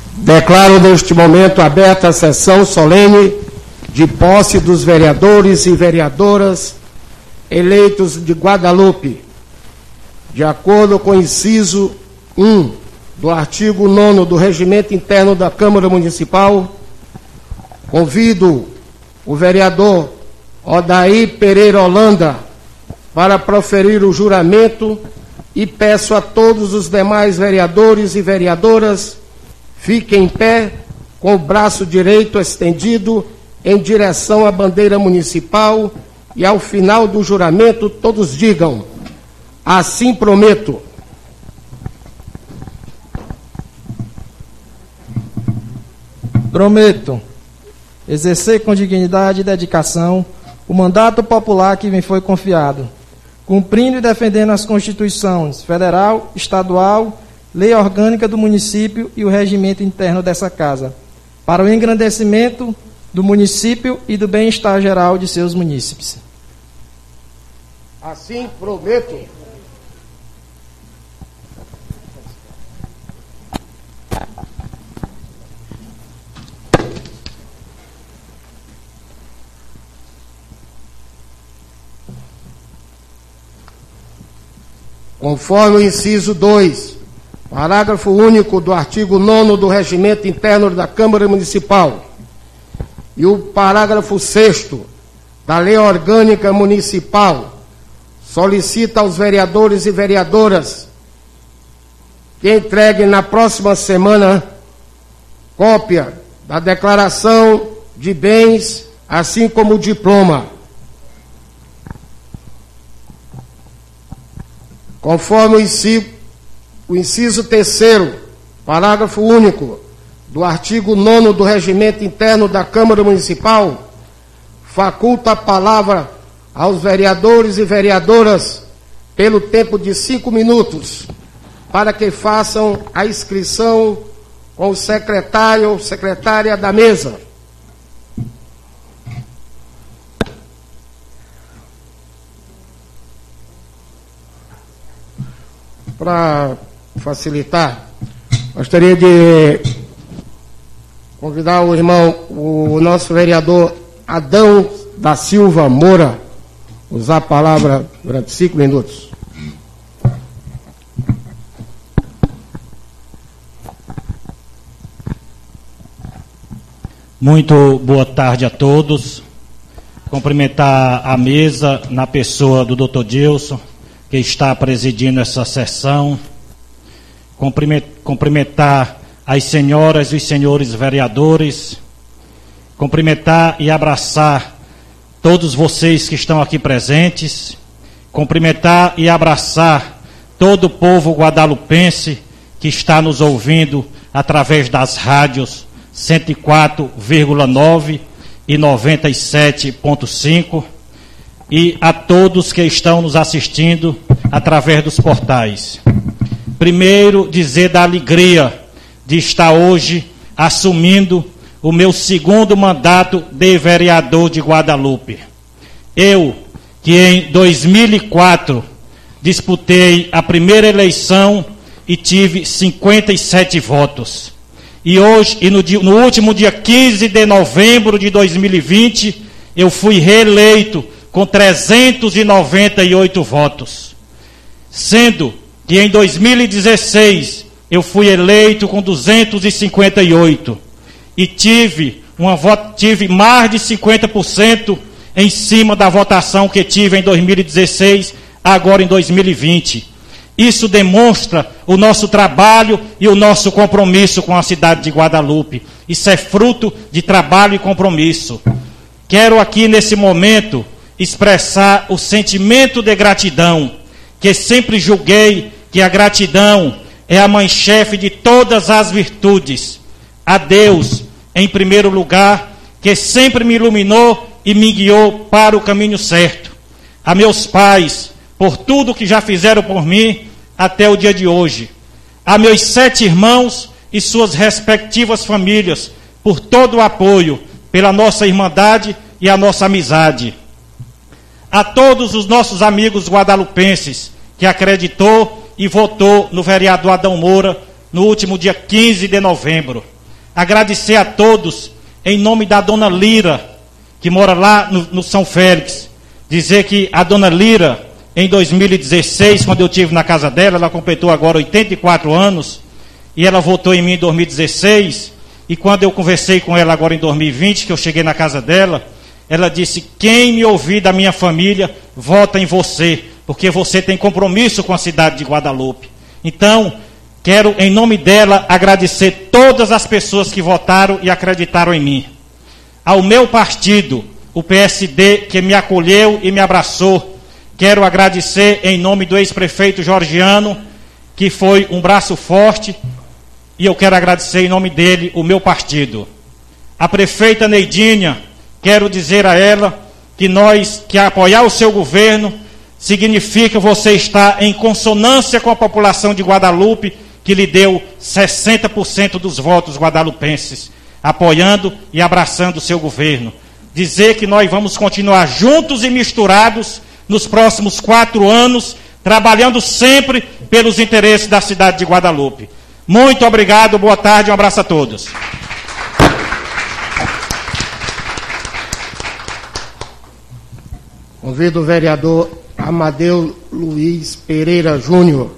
Declaro neste momento aberta a sessão solene de posse dos vereadores e vereadoras eleitos de Guadalupe. De acordo com o inciso 1 do artigo 9º do Regimento Interno da Câmara Municipal, convido o vereador Odair Pereira Holanda para proferir o juramento e peço a todos os demais vereadores e vereadoras fiquem em pé com o braço direito estendido em direção à bandeira municipal e ao final do juramento todos digam: assim prometo. Prometo exercer com dignidade e dedicação o mandato popular que me foi confiado, cumprindo e defendendo as Constituições Federal, Estadual, Lei Orgânica do Município e o regimento interno dessa Casa, para o engrandecimento do município e do bem-estar geral de seus munícipes. Assim prometo. Conforme o inciso 2, parágrafo único do artigo 9º do Regimento Interno da Câmara Municipal e o parágrafo 6º da Lei Orgânica Municipal, solicita aos vereadores e vereadoras que entreguem na próxima semana cópia da declaração de bens, assim como o diploma. Conforme o inciso 3º, parágrafo único do artigo 9º do Regimento Interno da Câmara Municipal, faculta a palavra aos vereadores e vereadoras pelo tempo de 5 minutos para que façam a inscrição com o secretário ou secretária da mesa. Para facilitar, gostaria de convidar o irmão, o nosso vereador Adão da Silva Moura, usar a palavra durante 5 minutos. Muito boa tarde a todos. Cumprimentar a mesa na pessoa do Dr. Gilson, que está presidindo essa sessão. Cumprimentar as senhoras e os senhores vereadores. Cumprimentar e abraçar todos vocês que estão aqui presentes. Cumprimentar e abraçar todo o povo guadalupense que está nos ouvindo através das rádios 104,9 e 97,5. E a todos que estão nos assistindo através dos portais. Primeiro, dizer da alegria de estar hoje assumindo o meu segundo mandato de vereador de Guadalupe. Eu, que em 2004 disputei a primeira eleição e tive 57 votos. E hoje, no último dia 15 de novembro de 2020, eu fui reeleito com 398 votos, sendo que em 2016 eu fui eleito com 258 e tive mais de 50% em cima da votação que tive em 2016, agora em 2020. Isso demonstra o nosso trabalho e o nosso compromisso com a cidade de Guadalupe. Isso é fruto de trabalho e compromisso. Quero aqui nesse momento expressar o sentimento de gratidão, que sempre julguei que a gratidão é a mãe-chefe de todas as virtudes. A Deus, em primeiro lugar, que sempre me iluminou e me guiou para o caminho certo. A meus pais, por tudo que já fizeram por mim até o dia de hoje. A meus 7 irmãos e suas respectivas famílias, por todo o apoio, pela nossa irmandade e a nossa amizade. A todos os nossos amigos guadalupenses que acreditou e votou no vereador Adão Moura no último dia 15 de novembro. agradecer a todos, em nome da dona Lira, que mora lá no São Félix, dizer que a dona Lira, em 2016, quando eu estive na casa dela, ela completou agora 84 anos, e ela votou em mim em 2016, e quando eu conversei com ela agora em 2020, que eu cheguei na casa dela, ela disse: quem me ouvir da minha família, vota em você, porque você tem compromisso com a cidade de Guadalupe. Então, quero, em nome dela, agradecer todas as pessoas que votaram e acreditaram em mim. Ao meu partido, o PSD, que me acolheu e me abraçou, quero agradecer em nome do ex-prefeito Georgiano, que foi um braço forte, e eu quero agradecer em nome dele o meu partido. A prefeita Neidinha, quero dizer a ela que apoiar o seu governo significa você estar em consonância com a população de Guadalupe, que lhe deu 60% dos votos guadalupenses, apoiando e abraçando o seu governo. Dizer que nós vamos continuar juntos e misturados nos próximos 4 anos, trabalhando sempre pelos interesses da cidade de Guadalupe. Muito obrigado, boa tarde, um abraço a todos. Convido o vereador Amadeu Luiz Pereira Júnior.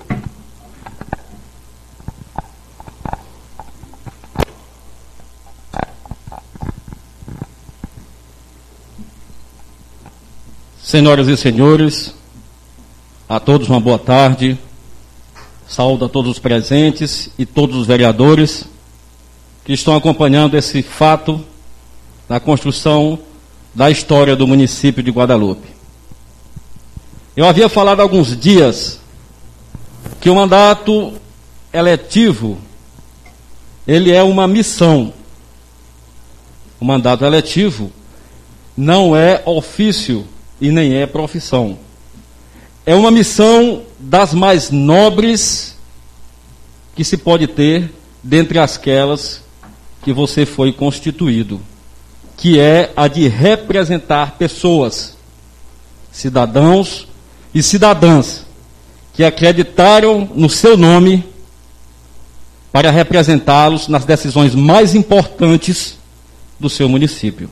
Senhoras e senhores, a todos uma boa tarde. Saúdo a todos os presentes e todos os vereadores que estão acompanhando esse fato na construção da história do município de Guadalupe. Eu havia falado há alguns dias que o mandato eletivo, ele é uma missão. O mandato eletivo não é ofício e nem é profissão. É uma missão das mais nobres que se pode ter dentre aquelas que você foi constituído, que é a de representar pessoas, cidadãos e cidadãs, que acreditaram no seu nome para representá-los nas decisões mais importantes do seu município.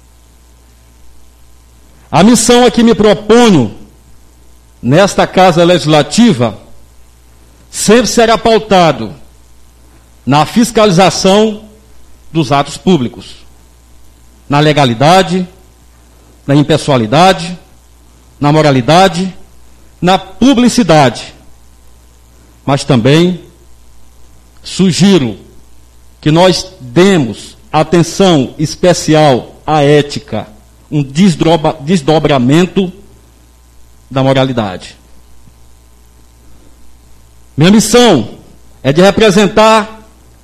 A missão a que me proponho nesta Casa Legislativa sempre será pautado na fiscalização dos atos públicos, na legalidade, na impessoalidade, na moralidade, na publicidade. Mas também sugiro que nós demos atenção especial à ética, um desdobramento da moralidade. Minha missão é de representar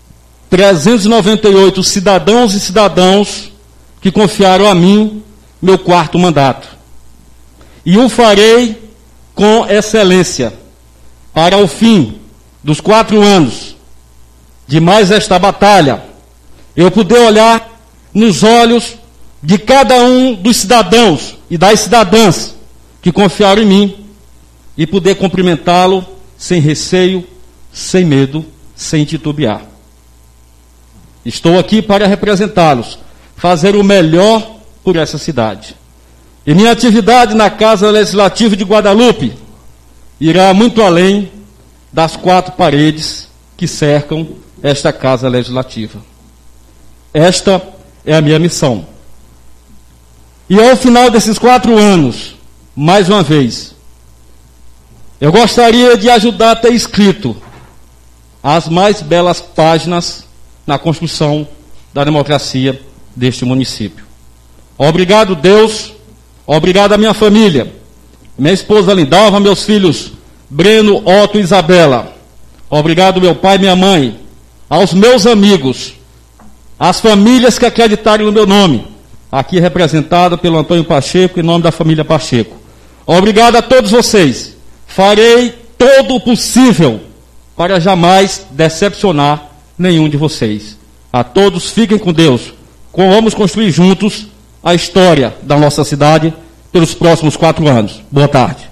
398 cidadãos e cidadãos que confiaram a mim meu 4º mandato. E o farei com excelência, para o fim dos 4 anos de mais esta batalha, eu poder olhar nos olhos de cada um dos cidadãos e das cidadãs que confiaram em mim e poder cumprimentá-lo sem receio, sem medo, sem titubear. Estou aqui para representá-los, fazer o melhor por essa cidade. E minha atividade na Casa Legislativa de Guadalupe irá muito além das 4 paredes que cercam esta Casa Legislativa. Esta é a minha missão. E ao final desses 4 anos, mais uma vez, eu gostaria de ajudar a ter escrito as mais belas páginas na construção da democracia deste município. Obrigado, Deus. Obrigado à minha família, minha esposa Lindalva, meus filhos Breno, Otto e Isabela. Obrigado, meu pai e minha mãe, aos meus amigos, às famílias que acreditaram no meu nome, aqui representada pelo Antônio Pacheco, em nome da família Pacheco. Obrigado a todos vocês. Farei todo o possível para jamais decepcionar nenhum de vocês. A todos, fiquem com Deus. Vamos construir juntos a história da nossa cidade pelos próximos 4 anos. Boa tarde.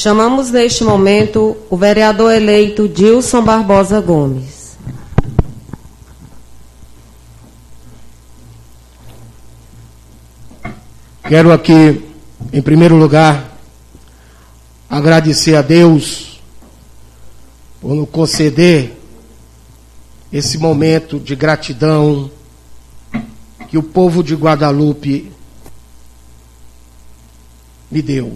Chamamos neste momento o vereador eleito Dilson Barbosa Gomes. Quero aqui, em primeiro lugar, agradecer a Deus por nos conceder esse momento de gratidão que o povo de Guadalupe me deu.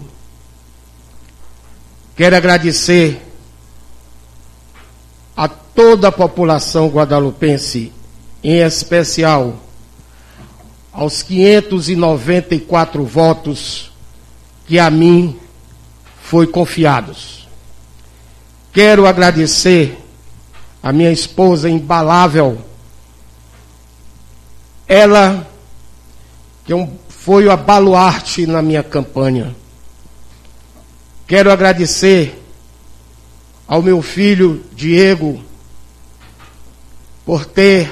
Quero agradecer a toda a população guadalupense, em especial aos 594 votos que a mim foi confiados. Quero agradecer a minha esposa imbalável, ela que foi a baluarte na minha campanha. Quero agradecer ao meu filho Diego por ter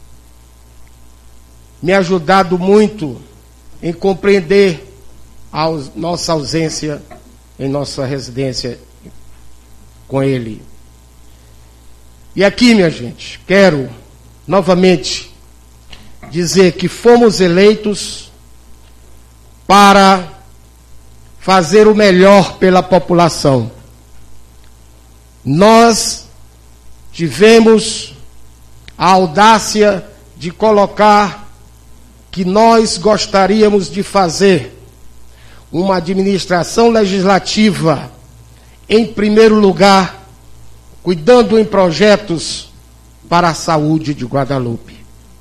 me ajudado muito em compreender a nossa ausência em nossa residência com ele. E aqui, minha gente, quero novamente dizer que fomos eleitos para fazer o melhor pela população. Nós tivemos a audácia de colocar que nós gostaríamos de fazer uma administração legislativa, em primeiro lugar, cuidando em projetos para a saúde de Guadalupe.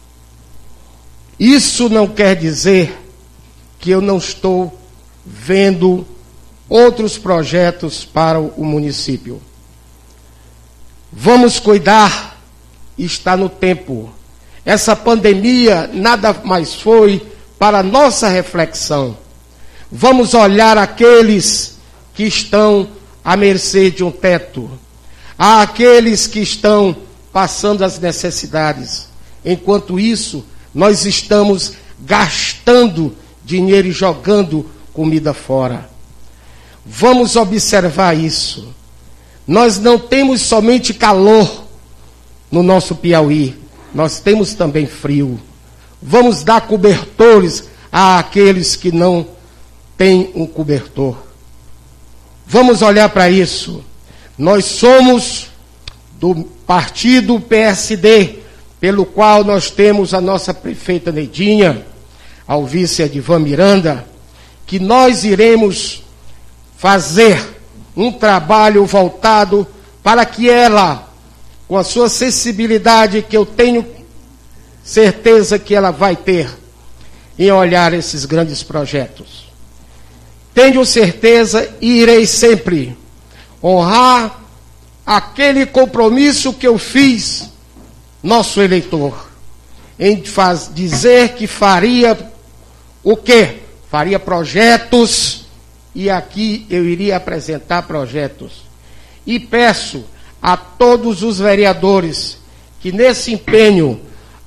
Isso não quer dizer que eu não estou vendo outros projetos para o município. Vamos cuidar, está no tempo. Essa pandemia nada mais foi para nossa reflexão. Vamos olhar aqueles que estão à mercê de um teto, àqueles que estão passando as necessidades. Enquanto isso, nós estamos gastando dinheiro e jogando comida fora. Vamos observar isso. Nós não temos somente calor no nosso Piauí, nós temos também frio. Vamos dar cobertores àqueles que não têm um cobertor. Vamos olhar para isso. Nós somos do partido PSD, pelo qual nós temos a nossa prefeita Neidinha, ao vice Edivan Miranda, que nós iremos fazer um trabalho voltado para que ela, com a sua sensibilidade, que eu tenho certeza que ela vai ter em olhar esses grandes projetos. Tenho certeza e irei sempre honrar aquele compromisso que eu fiz, nosso eleitor, em dizer que faria o quê? Faria projetos, e aqui eu iria apresentar projetos. E peço a todos os vereadores que nesse empenho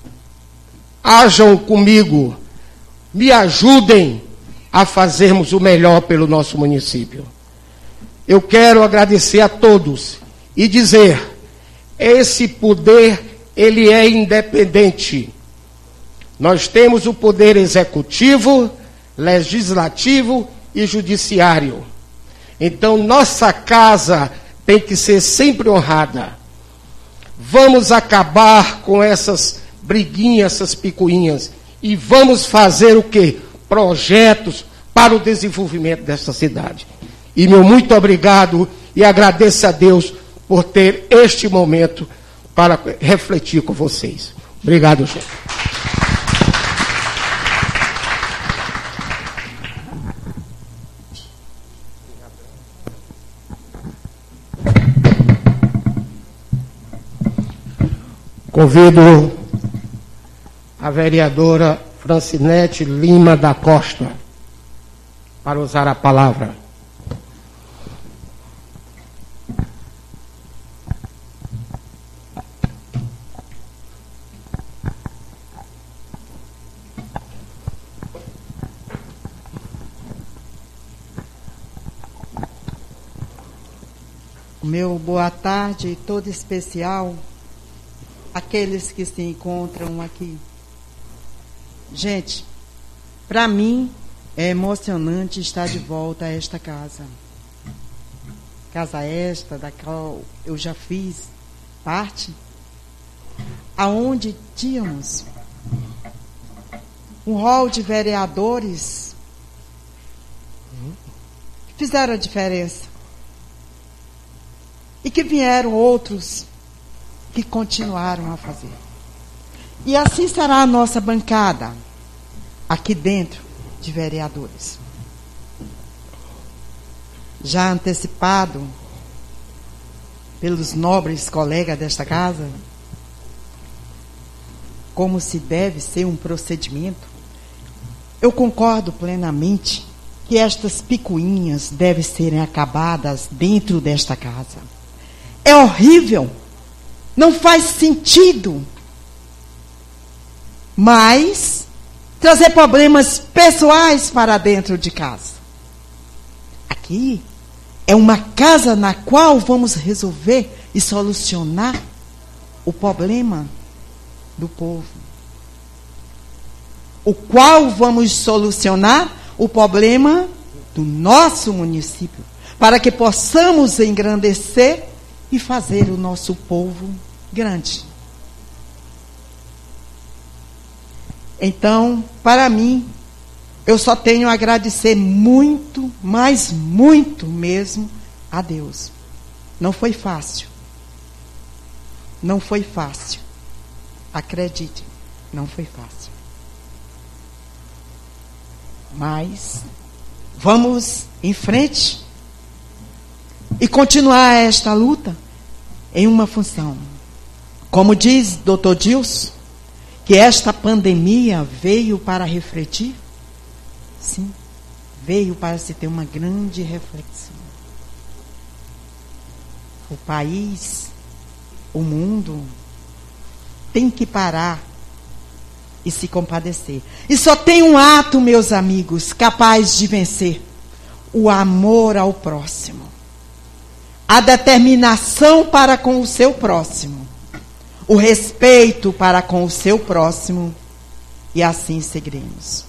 hajam comigo, me ajudem a fazermos o melhor pelo nosso município. Eu quero agradecer a todos e dizer, esse poder, ele é independente. Nós temos o poder executivo, legislativo e judiciário. Então, nossa casa tem que ser sempre honrada. Vamos acabar com essas briguinhas, essas picuinhas, e vamos fazer o quê? Projetos para o desenvolvimento dessa cidade. E meu muito obrigado e agradeço a Deus por ter este momento para refletir com vocês. Obrigado, gente. Convido a vereadora Francinete Lima da Costa para usar a palavra. O meu boa tarde todo especial àqueles que se encontram aqui. Gente, para mim é emocionante estar de volta a esta casa. Casa esta, da qual eu já fiz parte, aonde tínhamos um rol de vereadores que fizeram a diferença. E que vieram outros que continuaram a fazer. E assim será a nossa bancada aqui dentro de vereadores. Já antecipado pelos nobres colegas desta casa, como se deve ser um procedimento, eu concordo plenamente que estas picuinhas devem serem acabadas dentro desta casa. É horrível, não faz sentido, mas trazer problemas pessoais para dentro de casa. Aqui é uma casa na qual vamos resolver e solucionar o problema do povo. O qual vamos solucionar o problema do nosso município, para que possamos engrandecer e fazer o nosso povo grande. Então, para mim, eu só tenho a agradecer muito, mas muito mesmo, a Deus. Não foi fácil. Não foi fácil. Acredite, não foi fácil. Mas vamos em frente e continuar esta luta em uma função. Como diz Dr. Dilson, que esta pandemia veio para refletir. Sim, veio para se ter uma grande reflexão. O país, o mundo, tem que parar e se compadecer. E só tem um ato, meus amigos, capaz de vencer: o amor ao próximo. A determinação para com o seu próximo. O respeito para com o seu próximo. E assim seguiremos.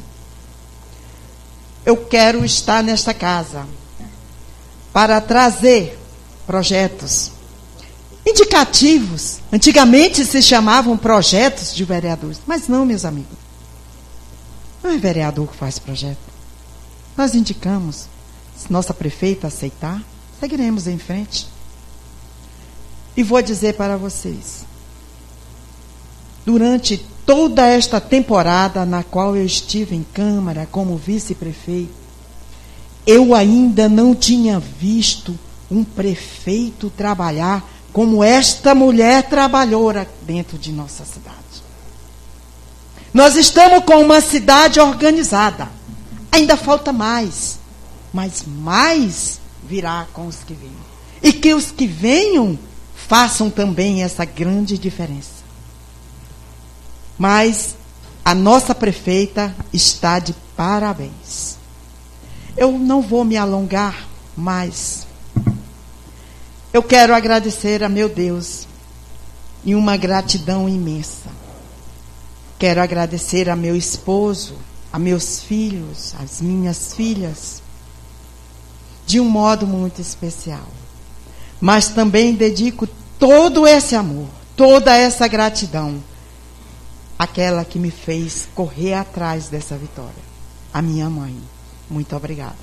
Eu quero estar nesta casa para trazer projetos indicativos. Antigamente se chamavam projetos de vereadores. Mas não, meus amigos. Não é vereador que faz projeto. Nós indicamos. Se nossa prefeita aceitar, seguiremos em frente. E vou dizer para vocês. Durante toda esta temporada na qual eu estive em Câmara como vice-prefeito, eu ainda não tinha visto um prefeito trabalhar como esta mulher trabalhou dentro de nossa cidade. Nós estamos com uma cidade organizada. Ainda falta mais. Mas mais virá com os que venham. E que os que venham façam também essa grande diferença. Mas a nossa prefeita está de parabéns. Eu não vou me alongar mais. Eu quero agradecer a meu Deus em uma gratidão imensa. Quero agradecer a meu esposo, a meus filhos, as minhas filhas, de um modo muito especial. Mas também dedico todo esse amor, toda essa gratidão àquela que me fez correr atrás dessa vitória, a minha mãe. Muito obrigada.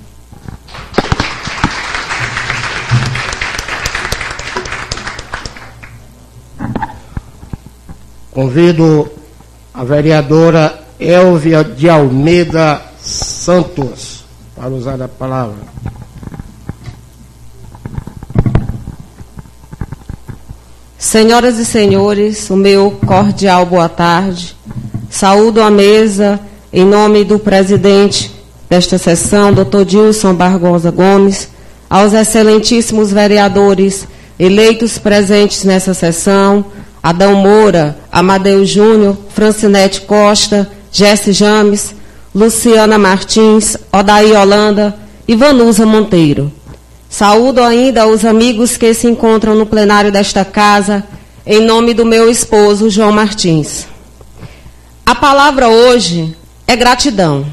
Convido a vereadora Elvia de Almeida Santos para usar a palavra. Senhoras e senhores, o meu cordial boa tarde. Saúdo a mesa em nome do presidente desta sessão, Dr. Dilson Barbosa Gomes, aos excelentíssimos vereadores eleitos presentes nessa sessão, Adão Moura, Amadeu Júnior, Francinete Costa, Jesse James, Luciana Martins, Odaí Holanda e Vanusa Monteiro. Saúdo ainda os amigos que se encontram no plenário desta casa, em nome do meu esposo, João Martins. A palavra hoje é gratidão.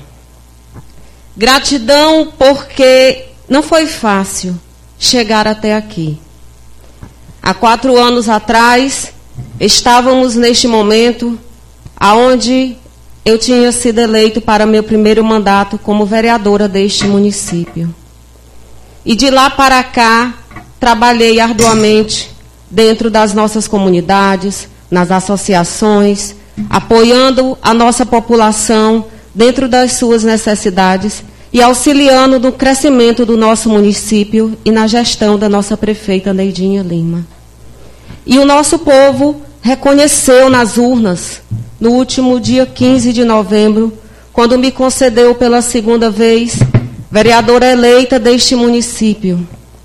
Gratidão porque não foi fácil chegar até aqui. Há 4 anos atrás, estávamos neste momento aonde eu tinha sido eleito para meu primeiro mandato como vereadora deste município. E de lá para cá, trabalhei arduamente dentro das nossas comunidades, nas associações, apoiando a nossa população dentro das suas necessidades e auxiliando no crescimento do nosso município e na gestão da nossa prefeita Neidinha Lima. E o nosso povo reconheceu nas urnas, no último dia 15 de novembro, quando me concedeu pela segunda vez vereadora eleita deste município.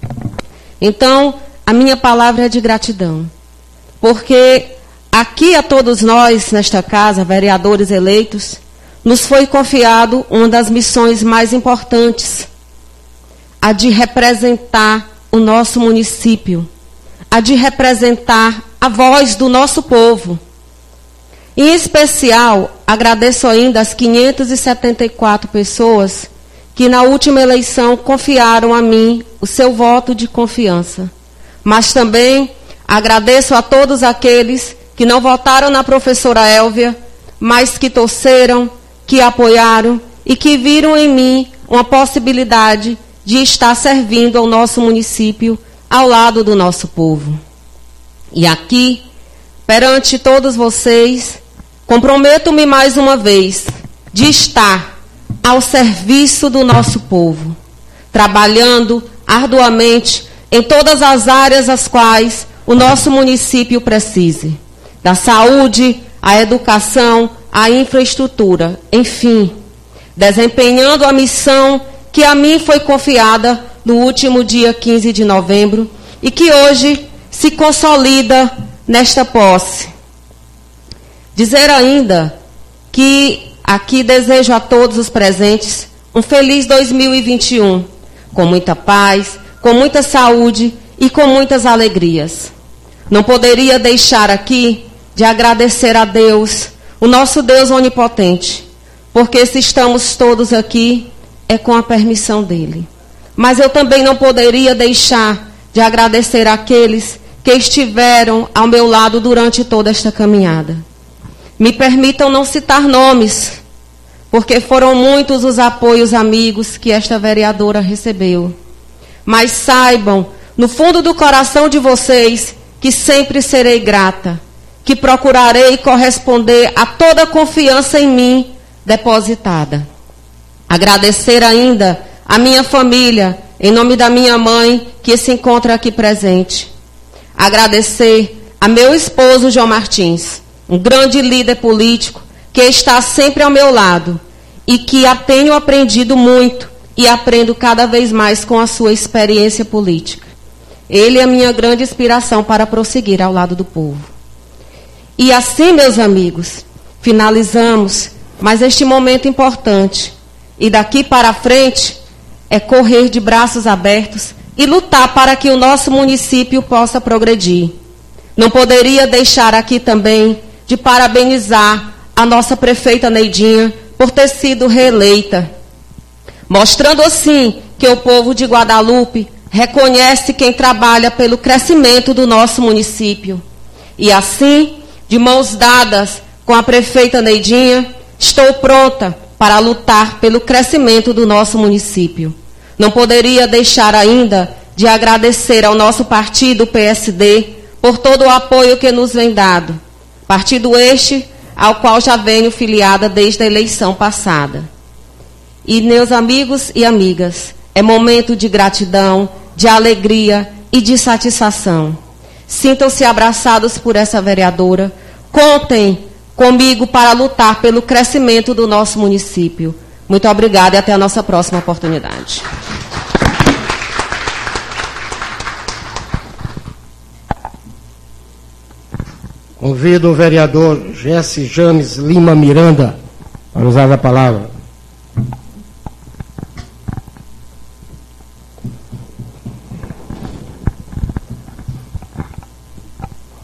Então, a minha palavra é de gratidão, porque aqui a todos nós, nesta casa, vereadores eleitos, nos foi confiado uma das missões mais importantes, a de representar o nosso município, a de representar a voz do nosso povo. Em especial, agradeço ainda as 574 pessoas que na última eleição confiaram a mim o seu voto de confiança. Mas também agradeço a todos aqueles que não votaram na professora Elvia, mas que torceram, que apoiaram e que viram em mim uma possibilidade de estar servindo ao nosso município ao lado do nosso povo. E aqui, perante todos vocês, comprometo-me mais uma vez de estar ao serviço do nosso povo, trabalhando arduamente em todas as áreas as quais o nosso município precise, da saúde, à educação, à infraestrutura, enfim, desempenhando a missão que a mim foi confiada no último dia 15 de novembro e que hoje se consolida nesta posse. Dizer ainda que aqui desejo a todos os presentes um feliz 2021, com muita paz, com muita saúde e com muitas alegrias. Não poderia deixar aqui de agradecer a Deus, o nosso Deus onipotente, porque se estamos todos aqui, é com a permissão dele. Mas eu também não poderia deixar de agradecer àqueles que estiveram ao meu lado durante toda esta caminhada. Me permitam não citar nomes, porque foram muitos os apoios amigos que esta vereadora recebeu. Mas saibam, no fundo do coração de vocês, que sempre serei grata, que procurarei corresponder a toda a confiança em mim depositada. Agradecer ainda a minha família, em nome da minha mãe, que se encontra aqui presente. Agradecer a meu esposo, João Martins, um grande líder político, que está sempre ao meu lado e que tenho aprendido muito e aprendo cada vez mais com a sua experiência política. Ele é a minha grande inspiração para prosseguir ao lado do povo. E assim, meus amigos, finalizamos mais este momento importante. E daqui para frente é correr de braços abertos e lutar para que o nosso município possa progredir. Não poderia deixar aqui também de parabenizar a nossa prefeita Neidinha por ter sido reeleita, mostrando assim que o povo de Guadalupe reconhece quem trabalha pelo crescimento do nosso município. E assim, de mãos dadas com a prefeita Neidinha, estou pronta para lutar pelo crescimento do nosso município. Não poderia deixar ainda de agradecer ao nosso partido, PSD, por todo o apoio que nos vem dado. Partido este ao qual já venho filiada desde a eleição passada. E, meus amigos e amigas, é momento de gratidão, de alegria e de satisfação. Sintam-se abraçados por essa vereadora. Contem comigo para lutar pelo crescimento do nosso município. Muito obrigada e até a nossa próxima oportunidade. Convido o vereador Jesse James Lima Miranda para usar a palavra.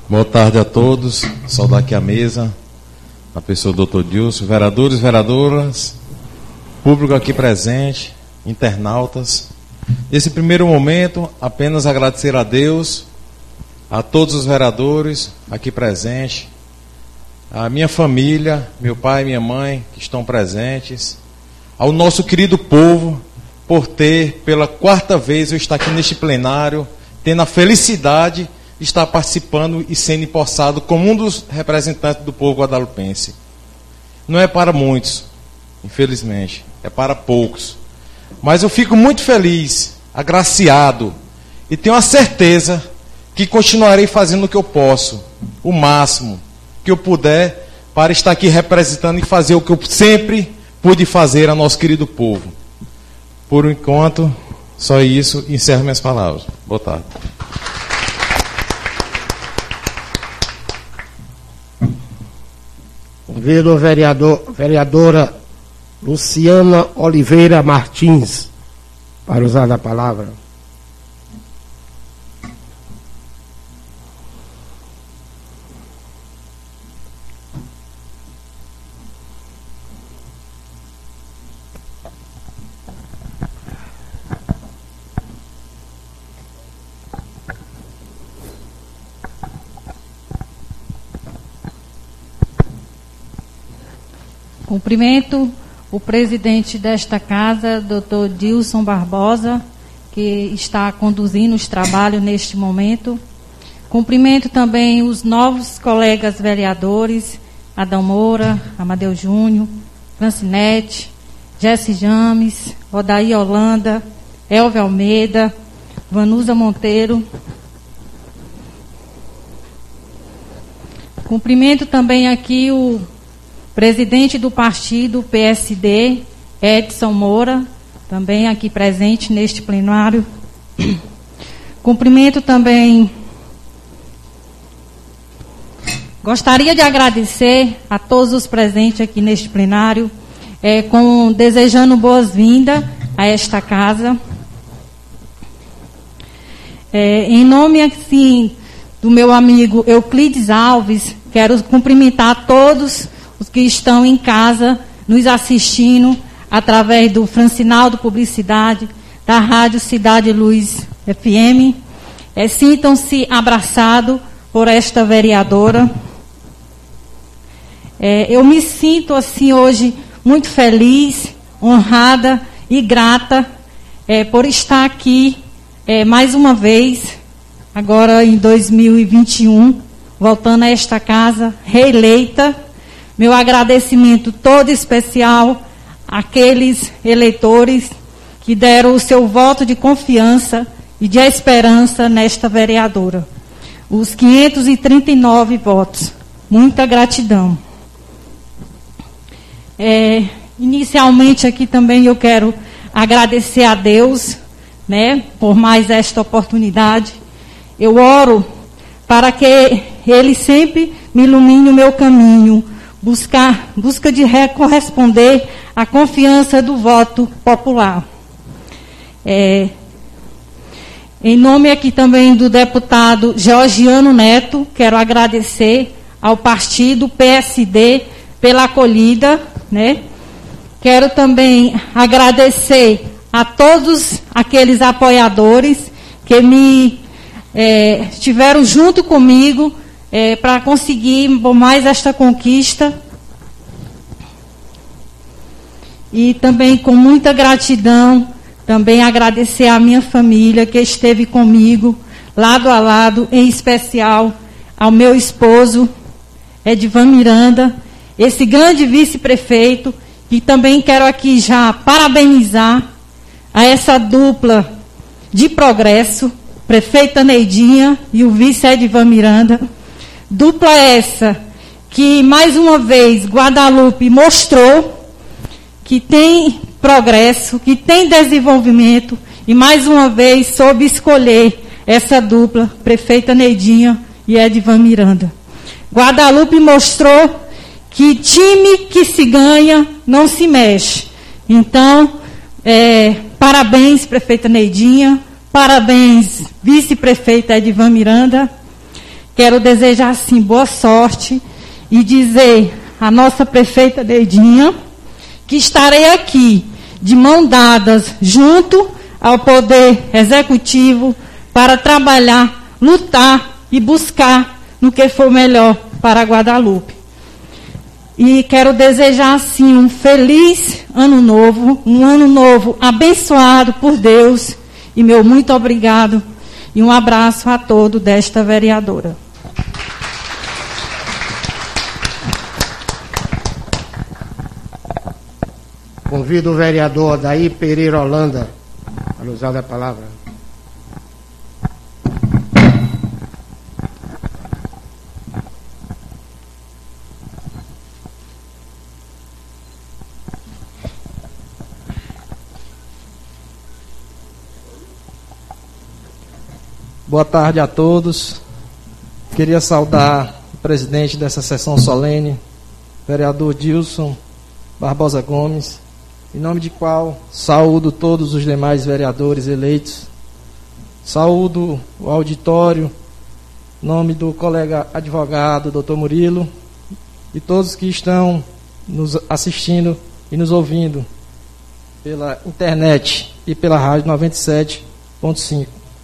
Boa tarde a todos. Saudar aqui a mesa, a pessoa do Dr. Dilson, vereadores, vereadoras, público aqui presente, internautas. Nesse primeiro momento, apenas agradecer a Deus, a todos os vereadores aqui presentes, a minha família, meu pai e minha mãe que estão presentes, ao nosso querido povo, por ter, pela 4ª vez, eu estar aqui neste plenário, tendo a felicidade de estar participando e sendo empossado como um dos representantes do povo guadalupense. Não é para muitos, infelizmente, é para poucos. Mas eu fico muito feliz, agraciado, e tenho a certeza que continuarei fazendo o que eu posso, o máximo que eu puder, para estar aqui representando e fazer o que eu sempre pude fazer a nosso querido povo. Por enquanto, só isso, encerro minhas palavras. Boa tarde. Convido a vereadora Luciana Oliveira Martins para usar a palavra. Cumprimento o presidente desta casa, Dr. Dilson Barbosa, que está conduzindo os trabalhos neste momento. Cumprimento também os novos colegas vereadores, Adão Moura, Amadeu Júnior, Francinete, Jesse James, Odaí Holanda, Elvio Almeida, Vanusa Monteiro. Cumprimento também aqui o presidente do partido PSD, Edson Moura, também aqui presente neste plenário. Cumprimento também. Gostaria de agradecer a todos os presentes aqui neste plenário, desejando boas-vindas a esta casa. Em nome, assim, do meu amigo Euclides Alves, quero cumprimentar a todos os que estão em casa, nos assistindo, através do Francinaldo Publicidade, da Rádio Cidade Luz FM. Sintam-se abraçados por esta vereadora. Eu me sinto, assim, hoje, muito feliz, honrada e grata por estar aqui mais uma vez, agora em 2021, voltando a esta casa, reeleita. Meu agradecimento todo especial àqueles eleitores que deram o seu voto de confiança e de esperança nesta vereadora. Os 539 votos. Muita gratidão. Inicialmente aqui também eu quero agradecer a Deus, né, por mais esta oportunidade. Eu oro para que Ele sempre me ilumine o meu caminho, busca de corresponder à confiança do voto popular. Em nome aqui também do deputado Georgiano Neto, quero agradecer ao partido PSD pela acolhida, né? Quero também agradecer a todos aqueles apoiadores que estiveram junto comigo para conseguir mais esta conquista. E também com muita gratidão, também agradecer à minha família que esteve comigo, lado a lado, em especial ao meu esposo, Edivan Miranda, esse grande vice-prefeito, e também quero aqui já parabenizar a essa dupla de progresso, prefeita Neidinha e o vice Edivan Miranda. Dupla essa que, mais uma vez, Guadalupe mostrou que tem progresso, que tem desenvolvimento, e mais uma vez soube escolher essa dupla, prefeita Neidinha e Edivan Miranda. Guadalupe mostrou que time que se ganha não se mexe. Então, parabéns, prefeita Neidinha, parabéns, vice-prefeita Edivan Miranda. quero desejar, sim, boa sorte e dizer à nossa prefeita Neidinha que estarei aqui, de mão dadas, junto ao Poder Executivo, para trabalhar, lutar e buscar no que for melhor para Guadalupe. E quero desejar, assim, um feliz ano novo, um ano novo abençoado por Deus, e meu muito obrigado, e um abraço a todos desta vereadora. Convido o vereador Daí Pereira Holanda a usar a palavra. Boa tarde a todos. Queria saudar o presidente dessa sessão solene, vereador Dilson Barbosa Gomes, em nome de qual saúdo todos os demais vereadores eleitos, saúdo o auditório, em nome do colega advogado, doutor Murilo, e todos que estão nos assistindo e nos ouvindo pela internet e pela rádio 97.5.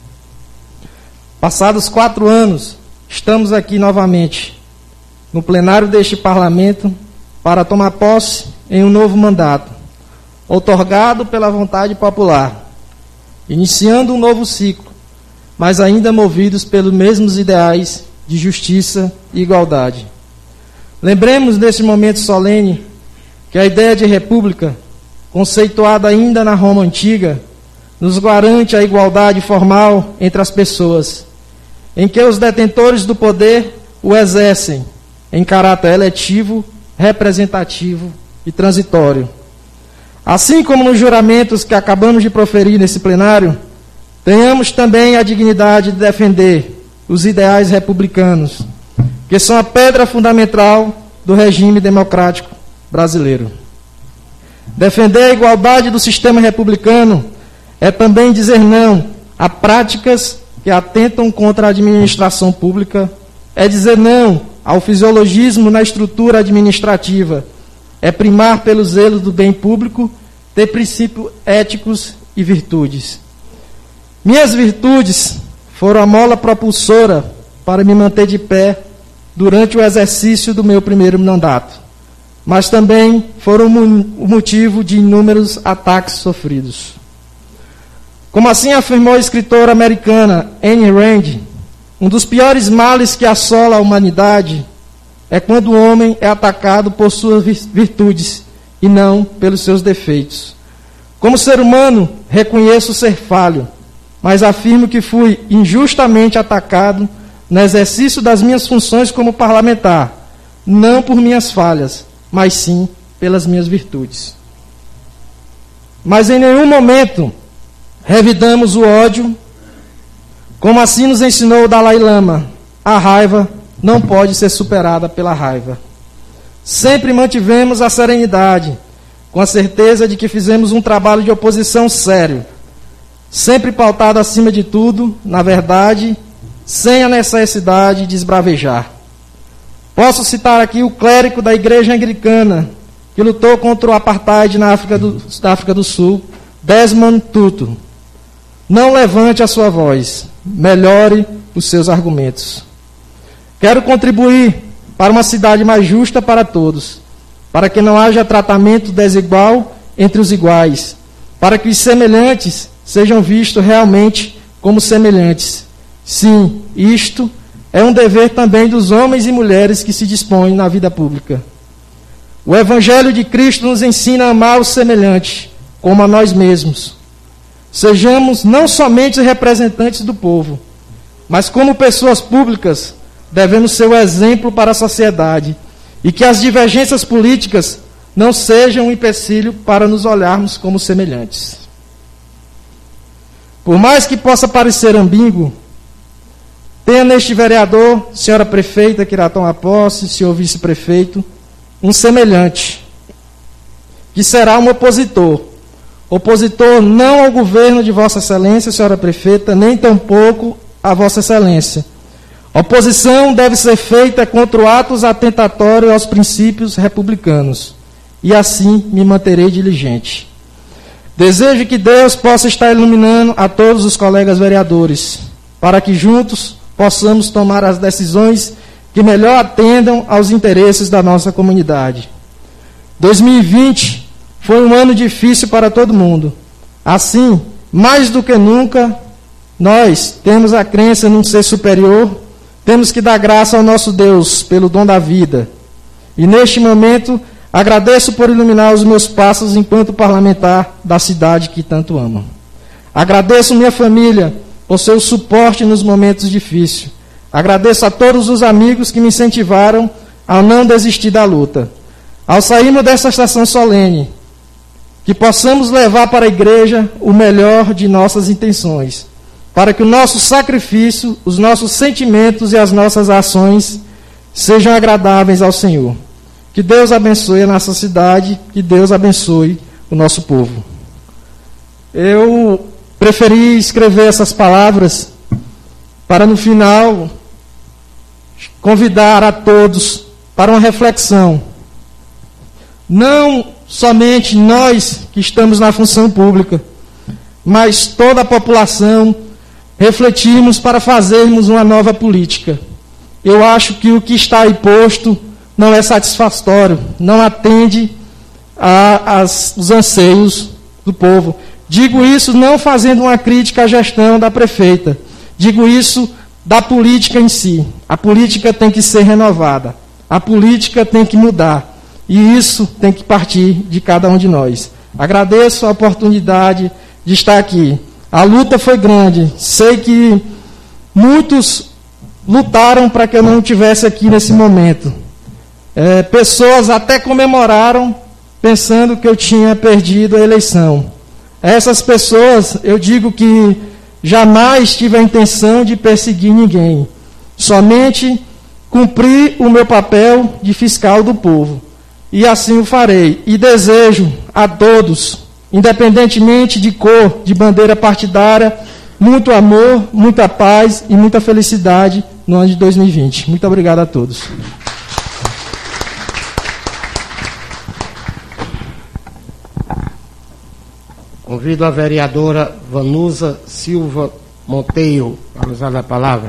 Passados 4 anos, estamos aqui novamente, no plenário deste parlamento, para tomar posse em um novo mandato, outorgado pela vontade popular, iniciando um novo ciclo, mas ainda movidos pelos mesmos ideais de justiça e igualdade. Lembremos neste momento solene que a ideia de república, conceituada ainda na Roma antiga, nos garante a igualdade formal entre as pessoas, em que os detentores do poder o exercem em caráter eletivo, representativo e transitório. Assim como nos juramentos que acabamos de proferir nesse plenário, tenhamos também a dignidade de defender os ideais republicanos, que são a pedra fundamental do regime democrático brasileiro. Defender a igualdade do sistema republicano é também dizer não a práticas que atentam contra a administração pública, é dizer não ao fisiologismo na estrutura administrativa, é primar pelo zelo do bem público, ter princípios éticos e virtudes. Minhas virtudes foram a mola propulsora para me manter de pé durante o exercício do meu primeiro mandato, mas também foram o motivo de inúmeros ataques sofridos. Como assim afirmou a escritora americana Ayn Rand, um dos piores males que assola a humanidade é quando o homem é atacado por suas virtudes e não pelos seus defeitos. Como ser humano, reconheço ser falho, mas afirmo que fui injustamente atacado no exercício das minhas funções como parlamentar, não por minhas falhas, mas sim pelas minhas virtudes. Mas em nenhum momento revidamos o ódio, como assim nos ensinou o Dalai Lama. A raiva não pode ser superada pela raiva. Sempre mantivemos a serenidade, com a certeza de que fizemos um trabalho de oposição sério, sempre pautado acima de tudo, na verdade, sem a necessidade de esbravejar. Posso citar aqui o clérigo da Igreja Anglicana, que lutou contra o apartheid na África do Sul, Desmond Tutu. Não levante a sua voz, melhore os seus argumentos. Quero contribuir para uma cidade mais justa para todos, para que não haja tratamento desigual entre os iguais, para que os semelhantes sejam vistos realmente como semelhantes. Sim, isto é um dever também dos homens e mulheres que se dispõem na vida pública. O Evangelho de Cristo nos ensina a amar o semelhante, como a nós mesmos. Sejamos não somente representantes do povo, mas como pessoas públicas, devemos ser o exemplo para a sociedade, e que as divergências políticas não sejam um empecilho para nos olharmos como semelhantes. Por mais que possa parecer ambíguo, tenha neste vereador, senhora prefeita que irá tomar posse, senhor vice-prefeito, um semelhante, que será um opositor. Opositor não ao governo de Vossa Excelência, senhora prefeita, nem tampouco a Vossa Excelência. Oposição deve ser feita contra atos atentatórios aos princípios republicanos. E assim me manterei diligente. Desejo que Deus possa estar iluminando a todos os colegas vereadores, para que juntos possamos tomar as decisões que melhor atendam aos interesses da nossa comunidade. 2020 foi um ano difícil para todo mundo. Assim, mais do que nunca, nós temos a crença num ser superior, temos que dar graça ao nosso Deus pelo dom da vida. E neste momento, agradeço por iluminar os meus passos enquanto parlamentar da cidade que tanto amo. Agradeço minha família por seu suporte nos momentos difíceis. Agradeço a todos os amigos que me incentivaram a não desistir da luta. Ao sairmos dessa estação solene, que possamos levar para a igreja o melhor de nossas intenções, para que o nosso sacrifício, os nossos sentimentos e as nossas ações sejam agradáveis ao Senhor. Que Deus abençoe a nossa cidade, que Deus abençoe o nosso povo. Eu preferi escrever essas palavras para, no final, convidar a todos para uma reflexão. Não somente nós que estamos na função pública, mas toda a população refletirmos para fazermos uma nova política. Eu acho que o que está aí posto não é satisfatório, não atende aos anseios do povo. Digo isso não fazendo uma crítica à gestão da prefeita, digo isso da política em si. A política tem que ser renovada, a política tem que mudar, e isso tem que partir de cada um de nós. Agradeço a oportunidade de estar aqui. A luta foi grande, sei que muitos lutaram para que eu não estivesse aqui nesse momento. Pessoas até comemoraram pensando que eu tinha perdido a eleição. Essas pessoas, eu digo que jamais tive a intenção de perseguir ninguém, somente cumprir o meu papel de fiscal do povo. E assim o farei. E desejo a todos, independentemente de cor, de bandeira partidária, muito amor, muita paz e muita felicidade no ano de 2020. Muito obrigado a todos. Convido a vereadora Vanusa Silva Monteiro para usar a palavra.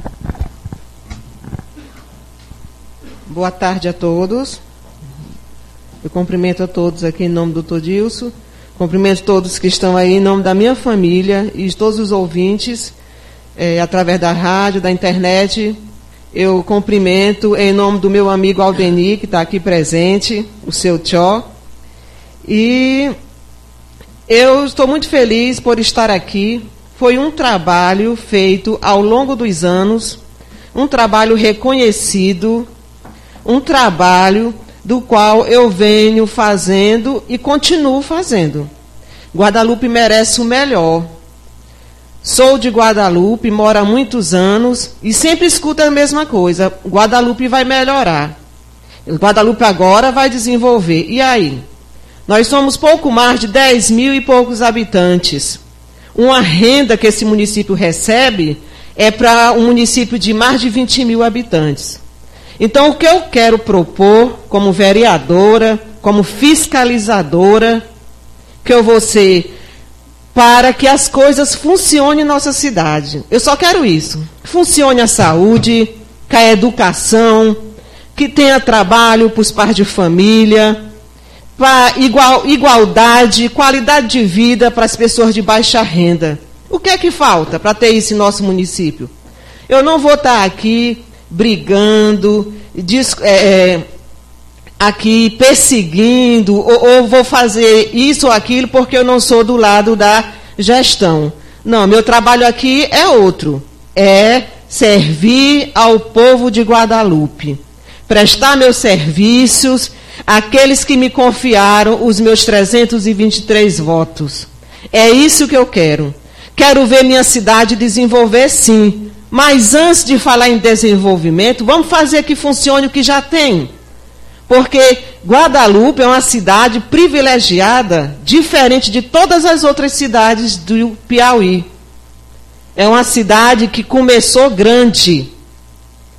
Boa tarde a todos. Eu cumprimento a todos aqui em nome do Dr. Dilson. Cumprimento todos que estão aí em nome da minha família e de todos os ouvintes, através da rádio, da internet. Eu cumprimento em nome do meu amigo Aldenir, que está aqui presente, o seu Tchó. E eu estou muito feliz por estar aqui. Foi um trabalho feito ao longo dos anos, um trabalho reconhecido, um trabalho do qual eu venho fazendo e continuo fazendo. Guadalupe merece o melhor. Sou de Guadalupe, moro há muitos anos e sempre escuto a mesma coisa. Guadalupe vai melhorar. Guadalupe agora vai desenvolver. E aí? Nós somos pouco mais de 10 mil e poucos habitantes. Uma renda que esse município recebe é para um município de mais de 20 mil habitantes. Então, o que eu quero propor, como vereadora, como fiscalizadora, que eu vou ser, para que as coisas funcionem em nossa cidade. Eu só quero isso. Funcione a saúde, que a educação, que tenha trabalho para os pais de família, para igualdade, qualidade de vida para as pessoas de baixa renda. O que é que falta para ter isso em nosso município? Eu não vou estar aqui brigando, aqui perseguindo, ou vou fazer isso ou aquilo porque eu não sou do lado da gestão. Não, meu trabalho aqui é outro. É servir ao povo de Guadalupe. Prestar meus serviços àqueles que me confiaram os meus 323 votos. É isso que eu quero. Quero ver minha cidade desenvolver, sim. Mas antes de falar em desenvolvimento, vamos fazer que funcione o que já tem. Porque Guadalupe é uma cidade privilegiada, diferente de todas as outras cidades do Piauí. É uma cidade que começou grande.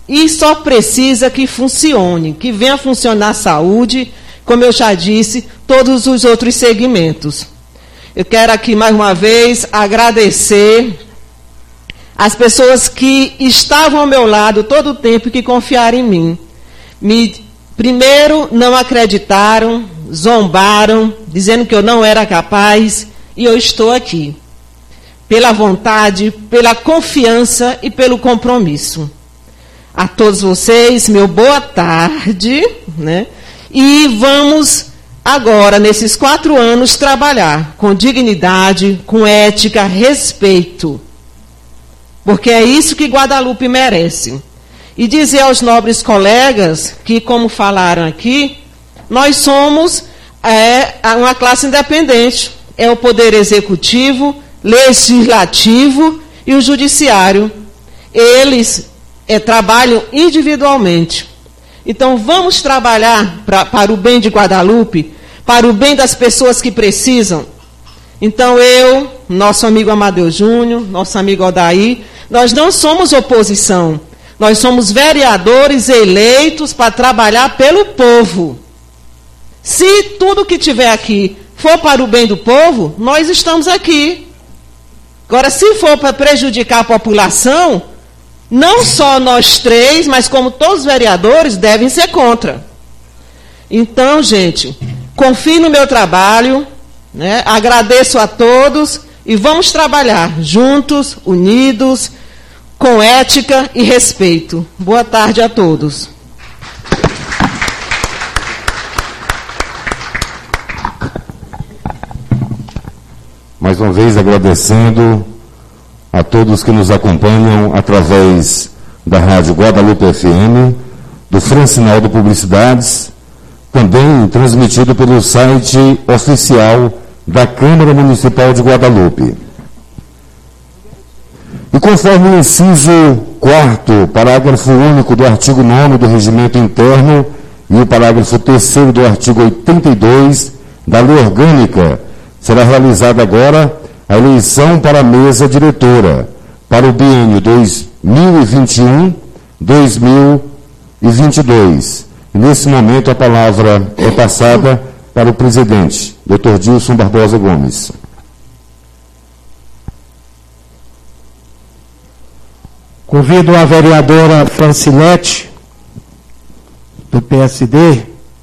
e só precisa que funcione, que venha funcionar a saúde, como eu já disse, todos os outros segmentos. Eu quero aqui mais uma vez agradecer as pessoas que estavam ao meu lado todo o tempo, que confiaram em mim. Primeiro, não acreditaram, zombaram, dizendo que eu não era capaz, e eu estou aqui. Pela vontade, pela confiança e pelo compromisso. A todos vocês, meu boa tarde, né? E vamos agora, nesses 4 anos, trabalhar com dignidade, com ética, respeito. Porque é isso que Guadalupe merece. E dizer aos nobres colegas que, como falaram aqui, nós somos uma classe independente. É o poder executivo, legislativo e o judiciário. Eles trabalham individualmente. Então, vamos trabalhar para o bem de Guadalupe, para o bem das pessoas que precisam. Então, eu, nosso amigo Amadeu Júnior, nosso amigo Odair, nós não somos oposição. Nós somos vereadores eleitos para trabalhar pelo povo. Se tudo que tiver aqui for para o bem do povo, nós estamos aqui. Agora, se for para prejudicar a população, não só nós 3, mas como todos os vereadores devem ser contra. Então, gente, confie no meu trabalho, né? Agradeço a todos e vamos trabalhar juntos, unidos, com ética e respeito. Boa tarde a todos. Mais uma vez agradecendo a todos que nos acompanham através da Rádio Guadalupe FM, do Francinaldo Publicidades, também transmitido pelo site oficial da Câmara Municipal de Guadalupe. E conforme o inciso 4º, parágrafo único do artigo 9º do Regimento Interno e o parágrafo 3º do artigo 82 da Lei Orgânica, será realizada agora a eleição para a mesa diretora para o biênio 2021-2022. E nesse momento a palavra é passada para o presidente, Dr. Dilson Barbosa Gomes. Convido a vereadora Francilete, do PSD,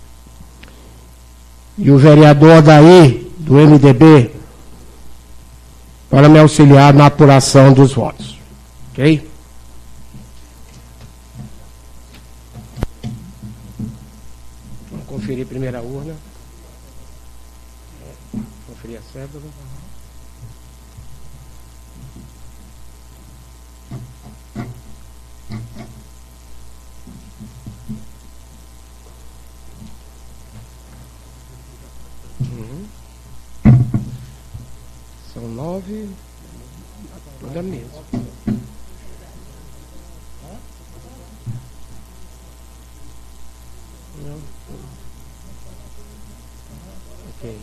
e o vereador Odair, do MDB, para me auxiliar na apuração dos votos. Ok? Vamos conferir primeiro a urna. Conferir a cédula. São 9, toda a mesa. Não. Ok.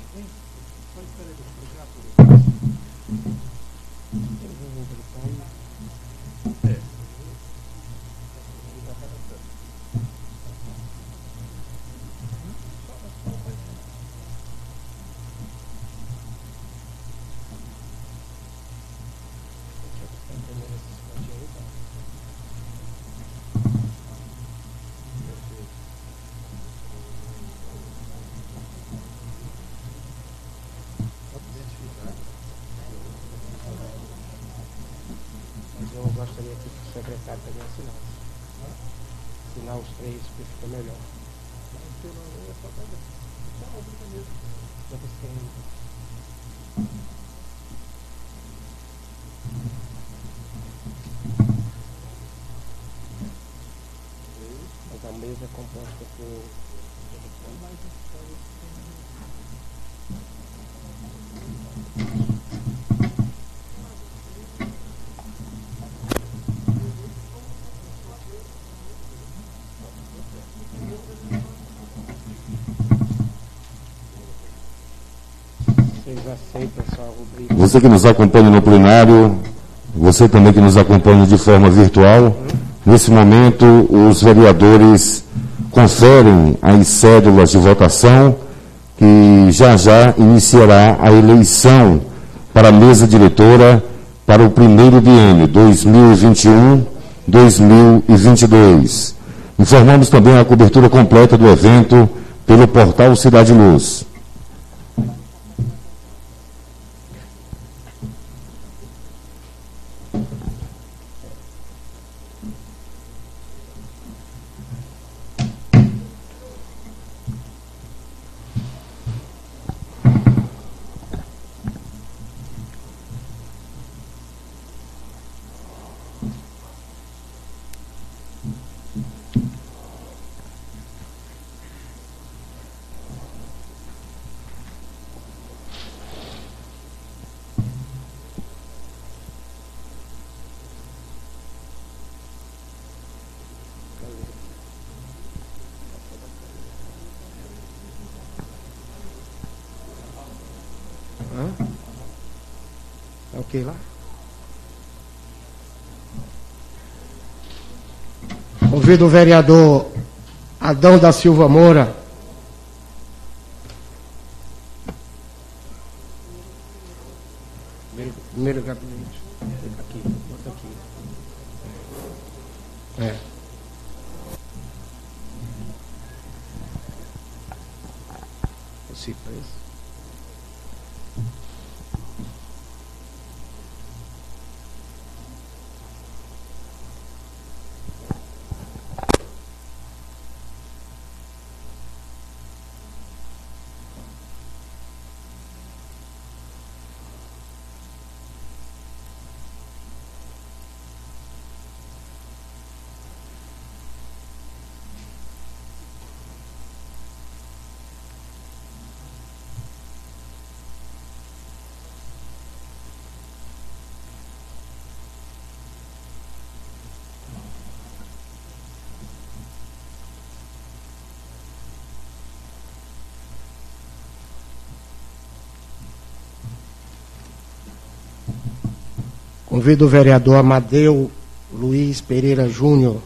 Eu gostaria que o secretário também assinasse. Assinar os 3, que fica melhor. Mas a mesa é composta por... Você que nos acompanha no plenário, você também que nos acompanha de forma virtual, Nesse momento, os vereadores conferem as cédulas de votação, que já iniciará a eleição para a mesa diretora para o primeiro biênio 2021-2022. Informamos também a cobertura completa do evento pelo portal Cidade Luz. É o que lá? Convido o vereador Adão da Silva Moura. Primeiro gabinete. Aqui, bota aqui. É. Esse preço. Convido o vereador Amadeu Luiz Pereira Júnior.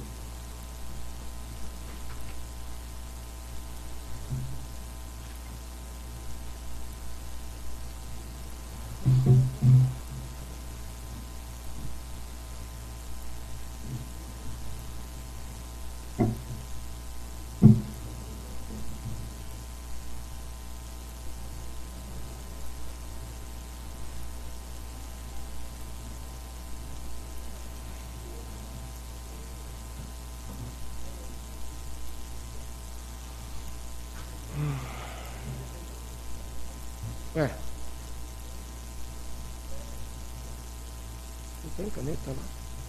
Ué. Não tem caneta lá?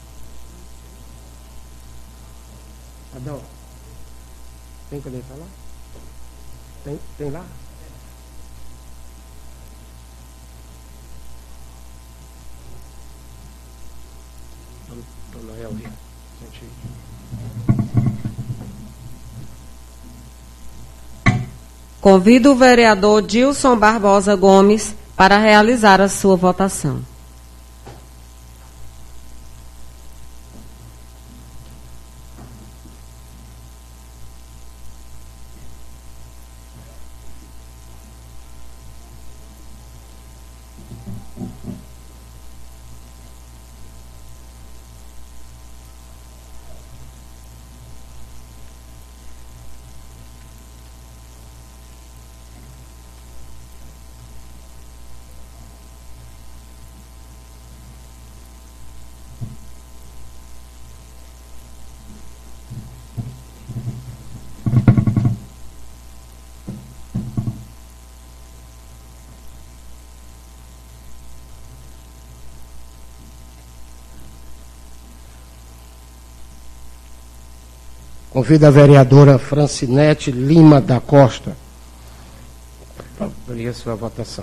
Adão, tem caneta lá? Tem lá? Dona Elvia, sente. Convido o vereador Dilson Barbosa Gomes para realizar a sua votação. Convido a vereadora Francinete Lima da Costa para abrir a sua votação.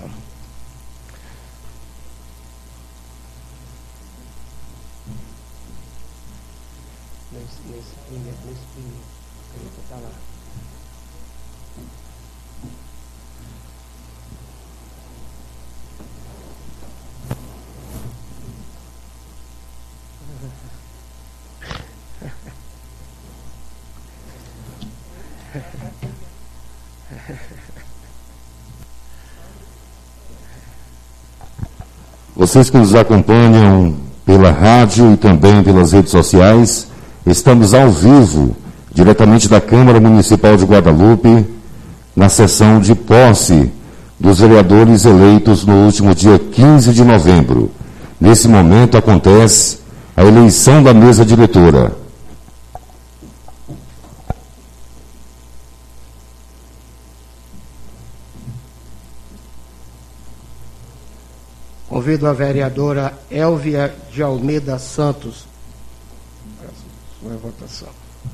Nesse primeiro, está lá. Vocês que nos acompanham pela rádio e também pelas redes sociais, estamos ao vivo, diretamente da Câmara Municipal de Guadalupe, na sessão de posse dos vereadores eleitos no último dia 15 de novembro. Nesse momento acontece a eleição da mesa diretora. Convido a vereadora Elvia de Almeida Santos. Sua votação.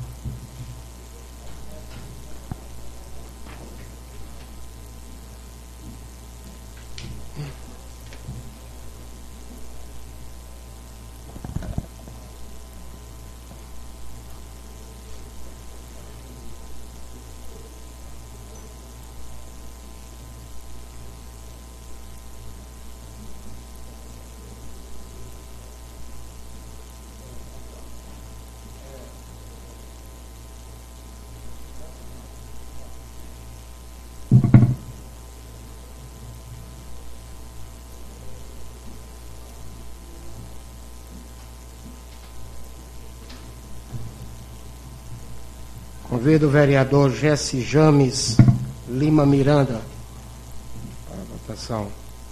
Convido o vereador Jesse James Lima Miranda para a votação.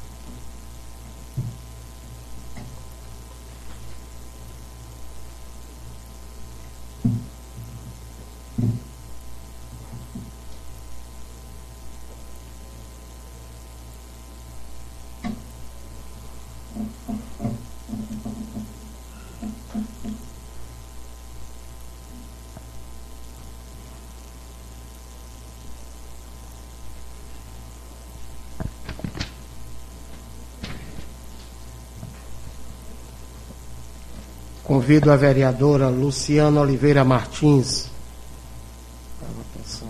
Convido a vereadora Luciana Oliveira Martins para a votação.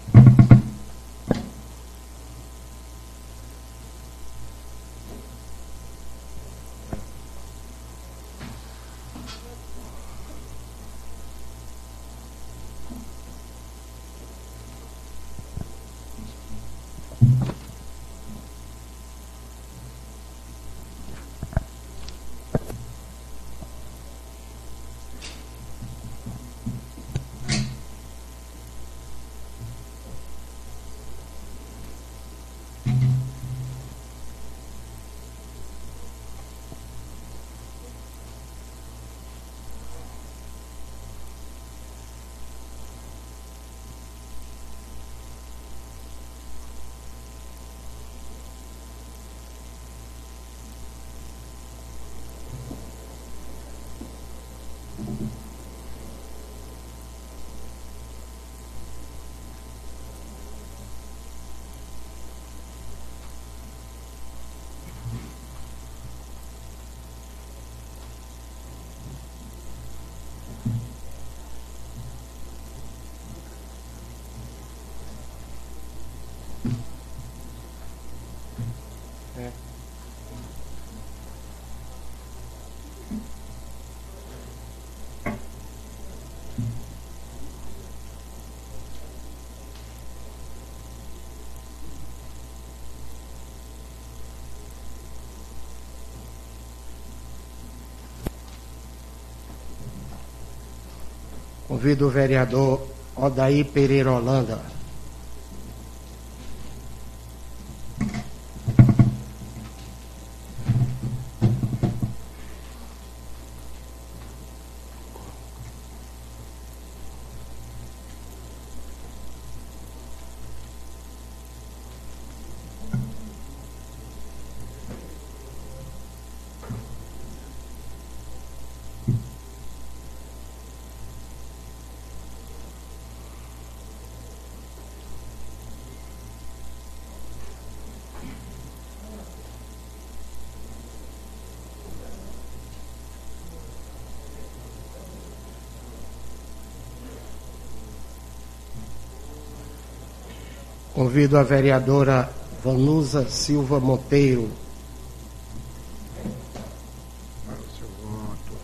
Convido o vereador Odair Pereira Holanda. Convido a vereadora Vanusa Silva Monteiro para o seu voto.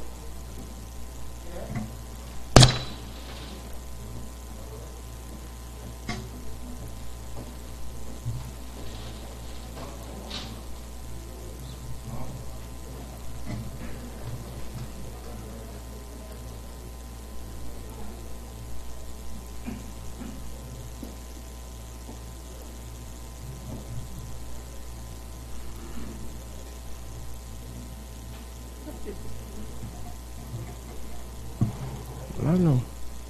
Ah, não.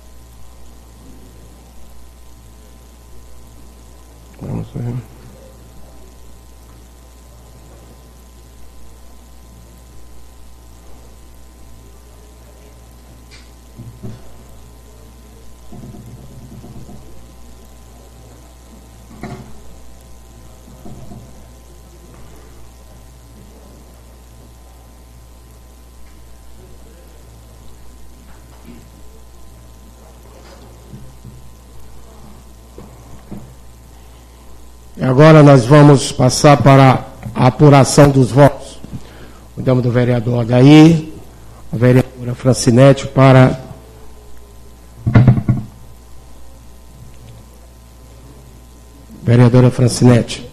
Vamos ver. Agora nós vamos passar para a apuração dos votos. Cuidamos do vereador Adair, a vereadora Francinete para vereadora Francinete.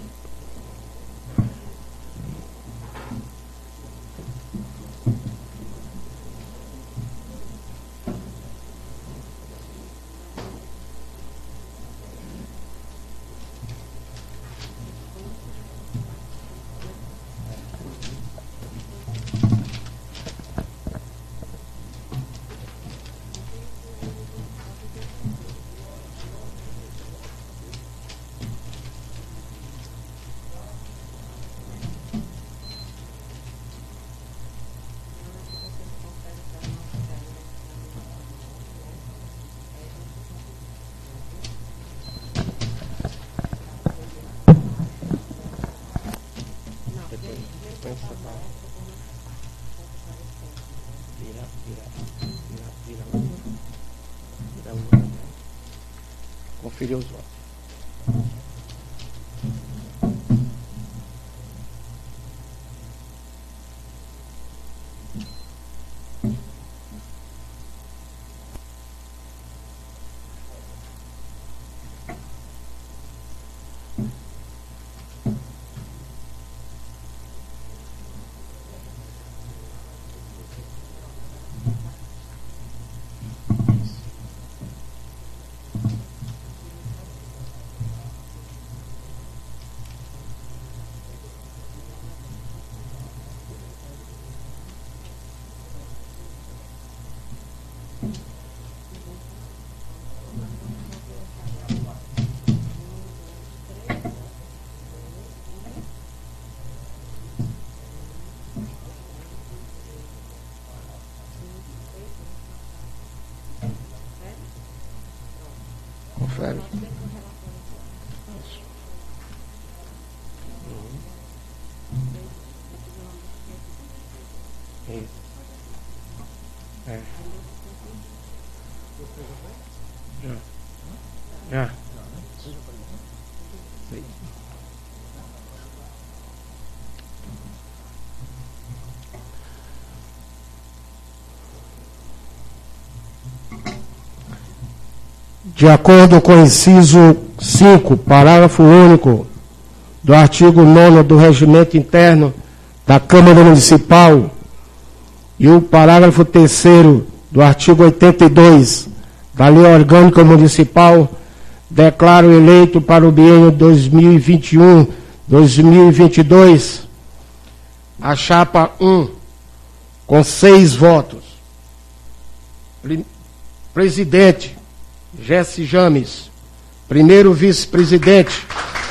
Conferir os votos. Confere. É. Já. De acordo com o inciso 5, parágrafo único do artigo 9º do Regimento Interno da Câmara Municipal e o parágrafo 3º do artigo 82 da Lei Orgânica Municipal, declaro eleito para o biênio 2021-2022 a chapa 1, com 6 votos. Presidente, Jesse James. Primeiro vice-presidente,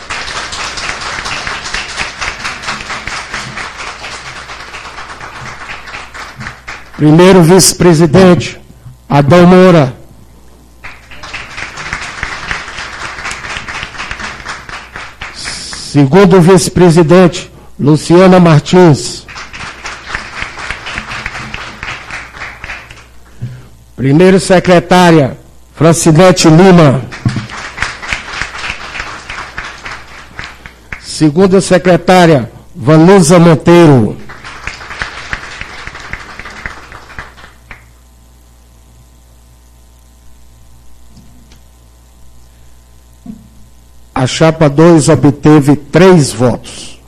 Adão Moura. Segundo vice-presidente, Luciana Martins. Primeira secretária, Francinete Lima. Segunda secretária, Vanusa Monteiro. A chapa 2 obteve 3 votos.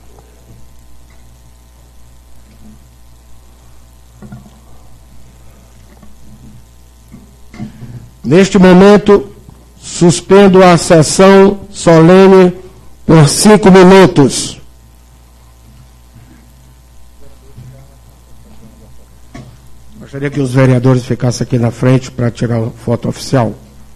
Neste momento, suspendo a sessão solene por 5 minutos. Gostaria que os vereadores ficassem aqui na frente para tirar a foto oficial.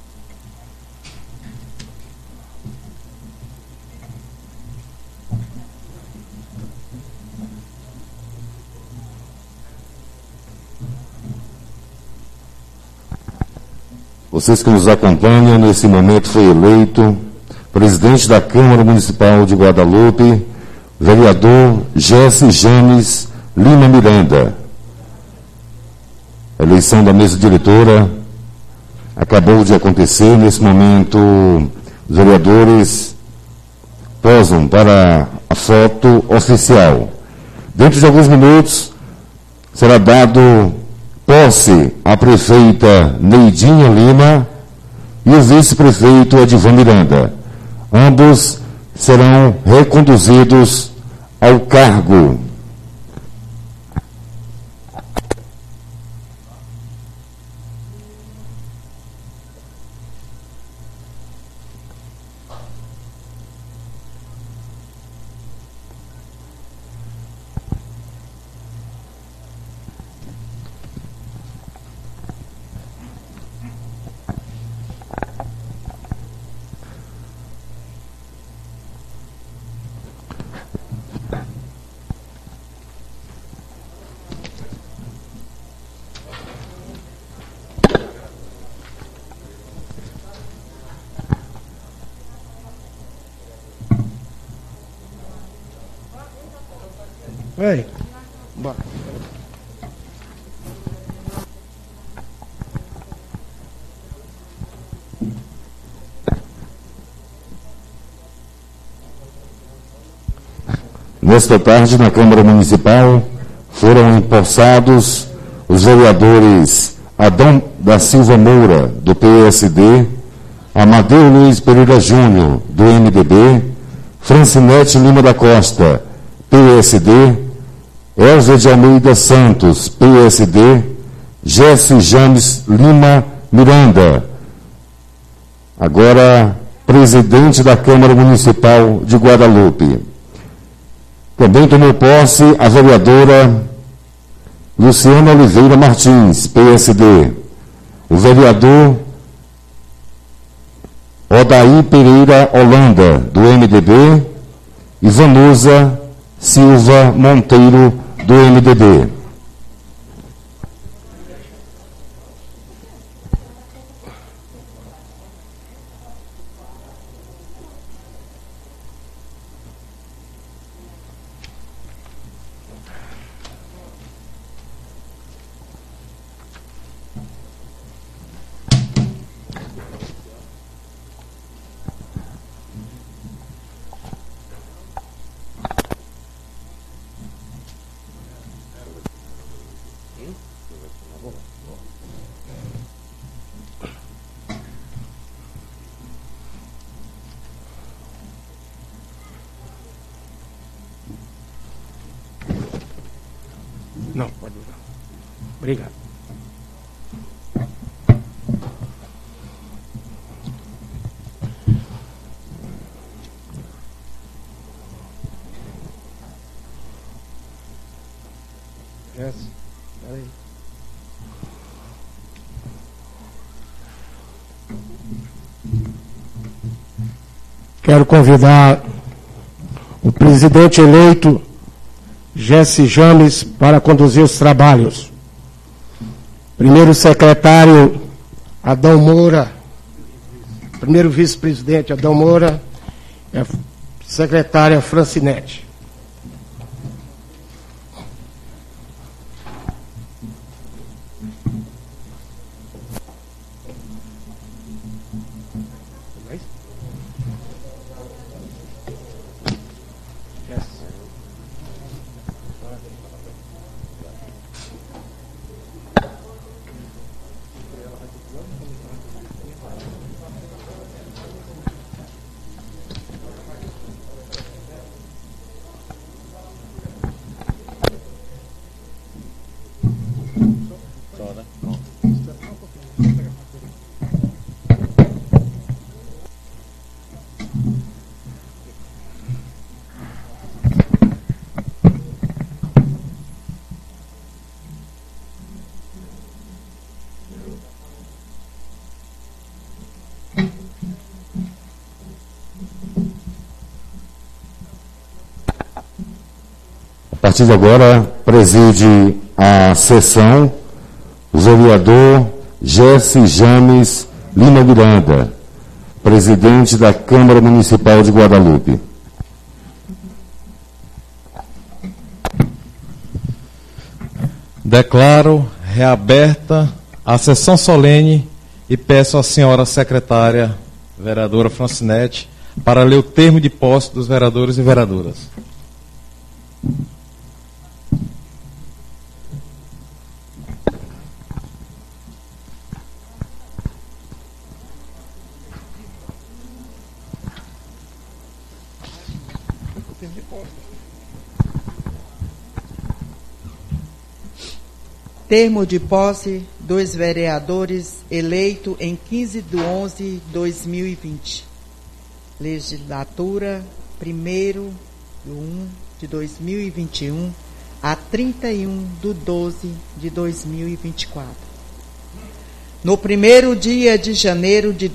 Vocês que nos acompanham, nesse momento foi eleito presidente da Câmara Municipal de Guadalupe, vereador Jesse James Lima Miranda. A eleição da mesa diretora acabou de acontecer. Nesse momento, os vereadores posam para a foto oficial. Dentro de alguns minutos, será dado posse à prefeita Neidinha Lima e o vice-prefeito Edivan Miranda. Ambos serão reconduzidos ao cargo. Ei, bora. Nesta tarde, na Câmara Municipal, foram empossados os vereadores Adão da Silva Moura, do PSD, Amadeu Luiz Pereira Júnior, do MDB, Francinete Lima da Costa, PSD, Elza de Almeida Santos, PSD, Jesse James Lima Miranda, agora presidente da Câmara Municipal de Guadalupe. Também tomou posse a vereadora Luciana Oliveira Martins, PSD, o vereador Odaí Pereira Holanda, do MDB, e Vanusa Silva Monteiro, do MDB. Não, pode usar. Obrigado. Yes. Aí. Quero convidar o presidente eleito Jesse James para conduzir os trabalhos. Primeiro secretário Adão Moura, primeiro vice-presidente Adão Moura, e a secretária Francinete. partir de agora, preside a sessão o vereador Jesse James Lima Miranda, presidente da Câmara Municipal de Guadalupe. Declaro reaberta a sessão solene e peço à senhora secretária, vereadora Francinete, para ler o termo de posse dos vereadores e vereadoras. Termo de posse dos vereadores eleito em 15/11/2020. Legislatura 1/1/2021 a 31/12/2024. No primeiro dia de janeiro de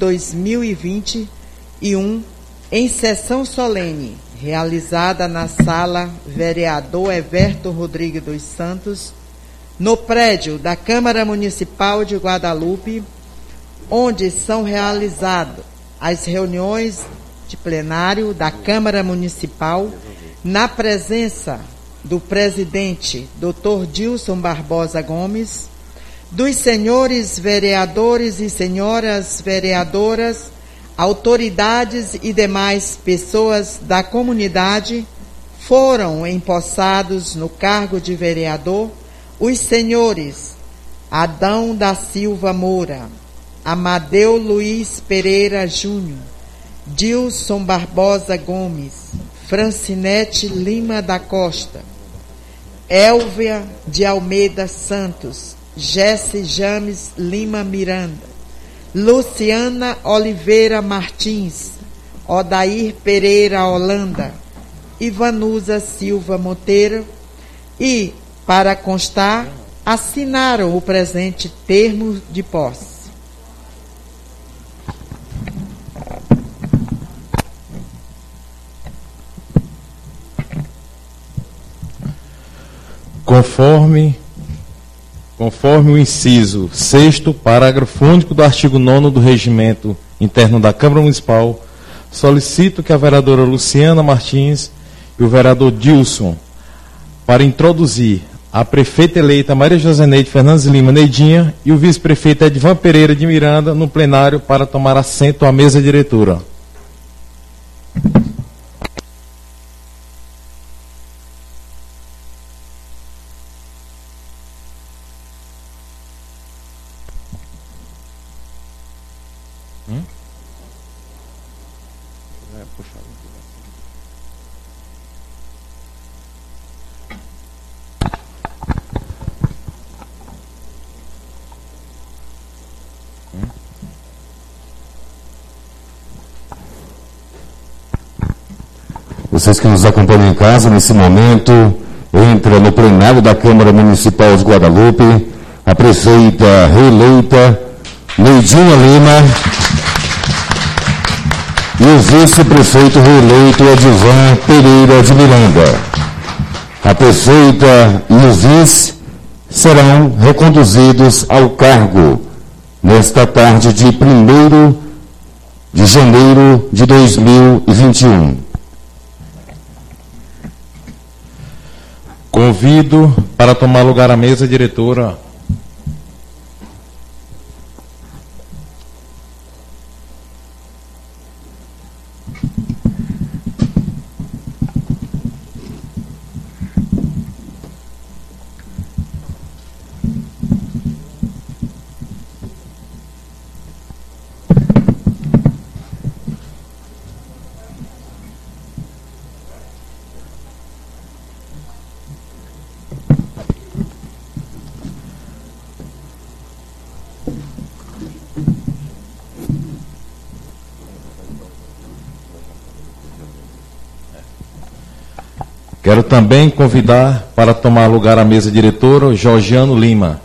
2021, em sessão solene, realizada na sala Vereador Everton Rodrigues dos Santos, no prédio da Câmara Municipal de Guadalupe, onde são realizadas as reuniões de plenário da Câmara Municipal, na presença do presidente Dr. Dilson Barbosa Gomes, dos senhores vereadores e senhoras vereadoras, autoridades e demais pessoas da comunidade, foram empossados no cargo de vereador os senhores Adão da Silva Moura, Amadeu Luiz Pereira Júnior, Dilson Barbosa Gomes, Francinete Lima da Costa, Elvia de Almeida Santos, Jesse James Lima Miranda, Luciana Oliveira Martins, Odair Pereira Holanda, Ivanusa Silva Monteiro e, para constar, assinaram o presente termo de posse. Conforme o inciso 6º, parágrafo único do artigo 9º do Regimento Interno da Câmara Municipal, solicito que a vereadora Luciana Martins e o vereador Dilson, para introduzir a prefeita eleita Maria Joseneide Fernandes Lima Neidinha e o vice-prefeito Edvan Pereira de Miranda no plenário para tomar assento à mesa diretora. Vocês que nos acompanham em casa, nesse momento, entra no plenário da Câmara Municipal de Guadalupe a prefeita reeleita Neidinha Lima e o vice-prefeito reeleito Edvan Pereira de Miranda. A prefeita e o vice serão reconduzidos ao cargo nesta tarde de 1º de janeiro de 2021. Convido para tomar lugar à mesa diretora Quero também convidar para tomar lugar à mesa diretora o Georgiano Lima.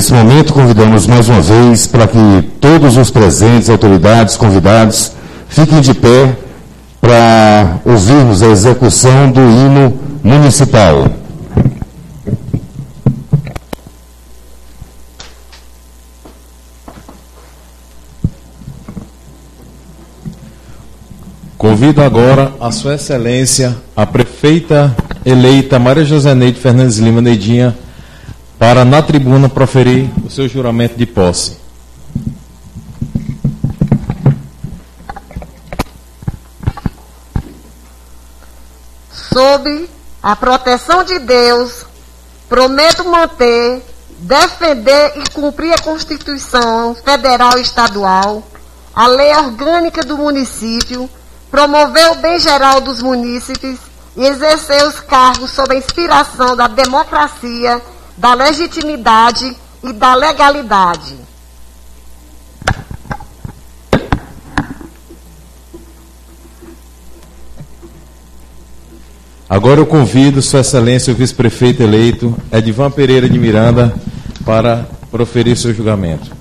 nesse momento, convidamos mais uma vez para que todos os presentes, autoridades, convidados, fiquem de pé para ouvirmos a execução do hino municipal. Convido agora a Sua Excelência, a prefeita eleita Maria José Neide Fernandes Lima Neidinha, para na tribuna proferir o seu juramento de posse. Sob a proteção de Deus, prometo manter, defender e cumprir a Constituição Federal e Estadual, a lei orgânica do município, promover o bem geral dos munícipes e exercer os cargos sob a inspiração da democracia, da legitimidade e da legalidade. Agora eu convido Sua Excelência, o vice-prefeito eleito, Edivan Pereira de Miranda, para proferir seu julgamento.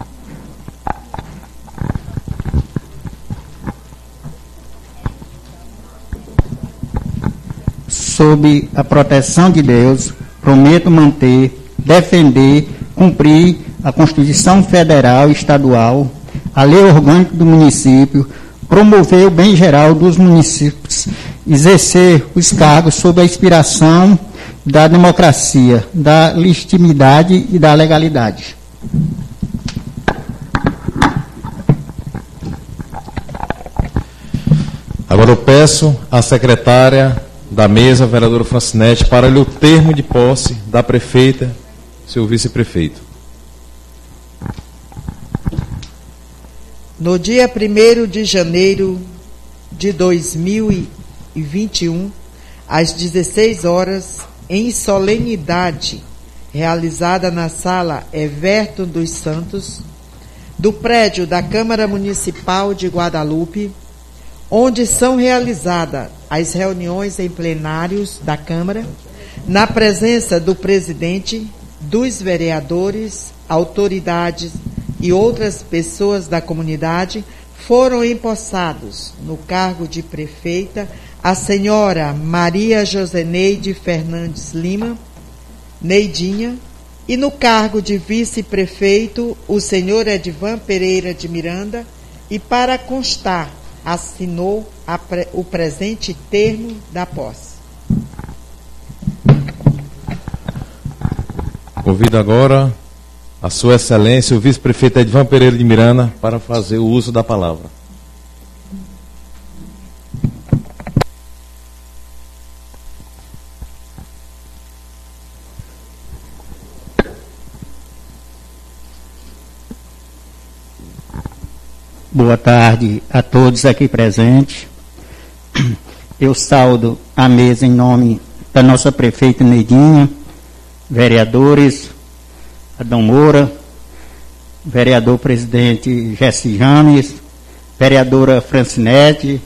Sob a proteção de Deus, prometo manter, defender, cumprir a Constituição Federal e Estadual, a lei orgânica do município, promover o bem geral dos municípios, exercer os cargos sob a inspiração da democracia, da legitimidade e da legalidade. Agora eu peço à secretária da mesa, a vereadora Francinete, para ler o termo de posse da prefeita, seu vice-prefeito. No dia 1º de janeiro de 2021, às 16 horas, em solenidade realizada na Sala Everton dos Santos, do prédio da Câmara Municipal de Guadalupe, onde são realizadas as reuniões em plenários da Câmara, na presença do presidente, dos vereadores, autoridades e outras pessoas da comunidade, foram empossados no cargo de prefeita a senhora Maria Joseneide Fernandes Lima, Neidinha, e no cargo de vice-prefeito o senhor Edivan Pereira de Miranda, e para constar, assinou o presente termo da posse. Convido agora a Sua Excelência, o vice-prefeito Edivan Pereira de Miranda, para fazer o uso da palavra. Boa tarde a todos aqui presentes. Eu saudo a mesa em nome da nossa prefeita Neidinha, vereadores, Adão Moura, vereador presidente Jesse James, vereadora Francinete,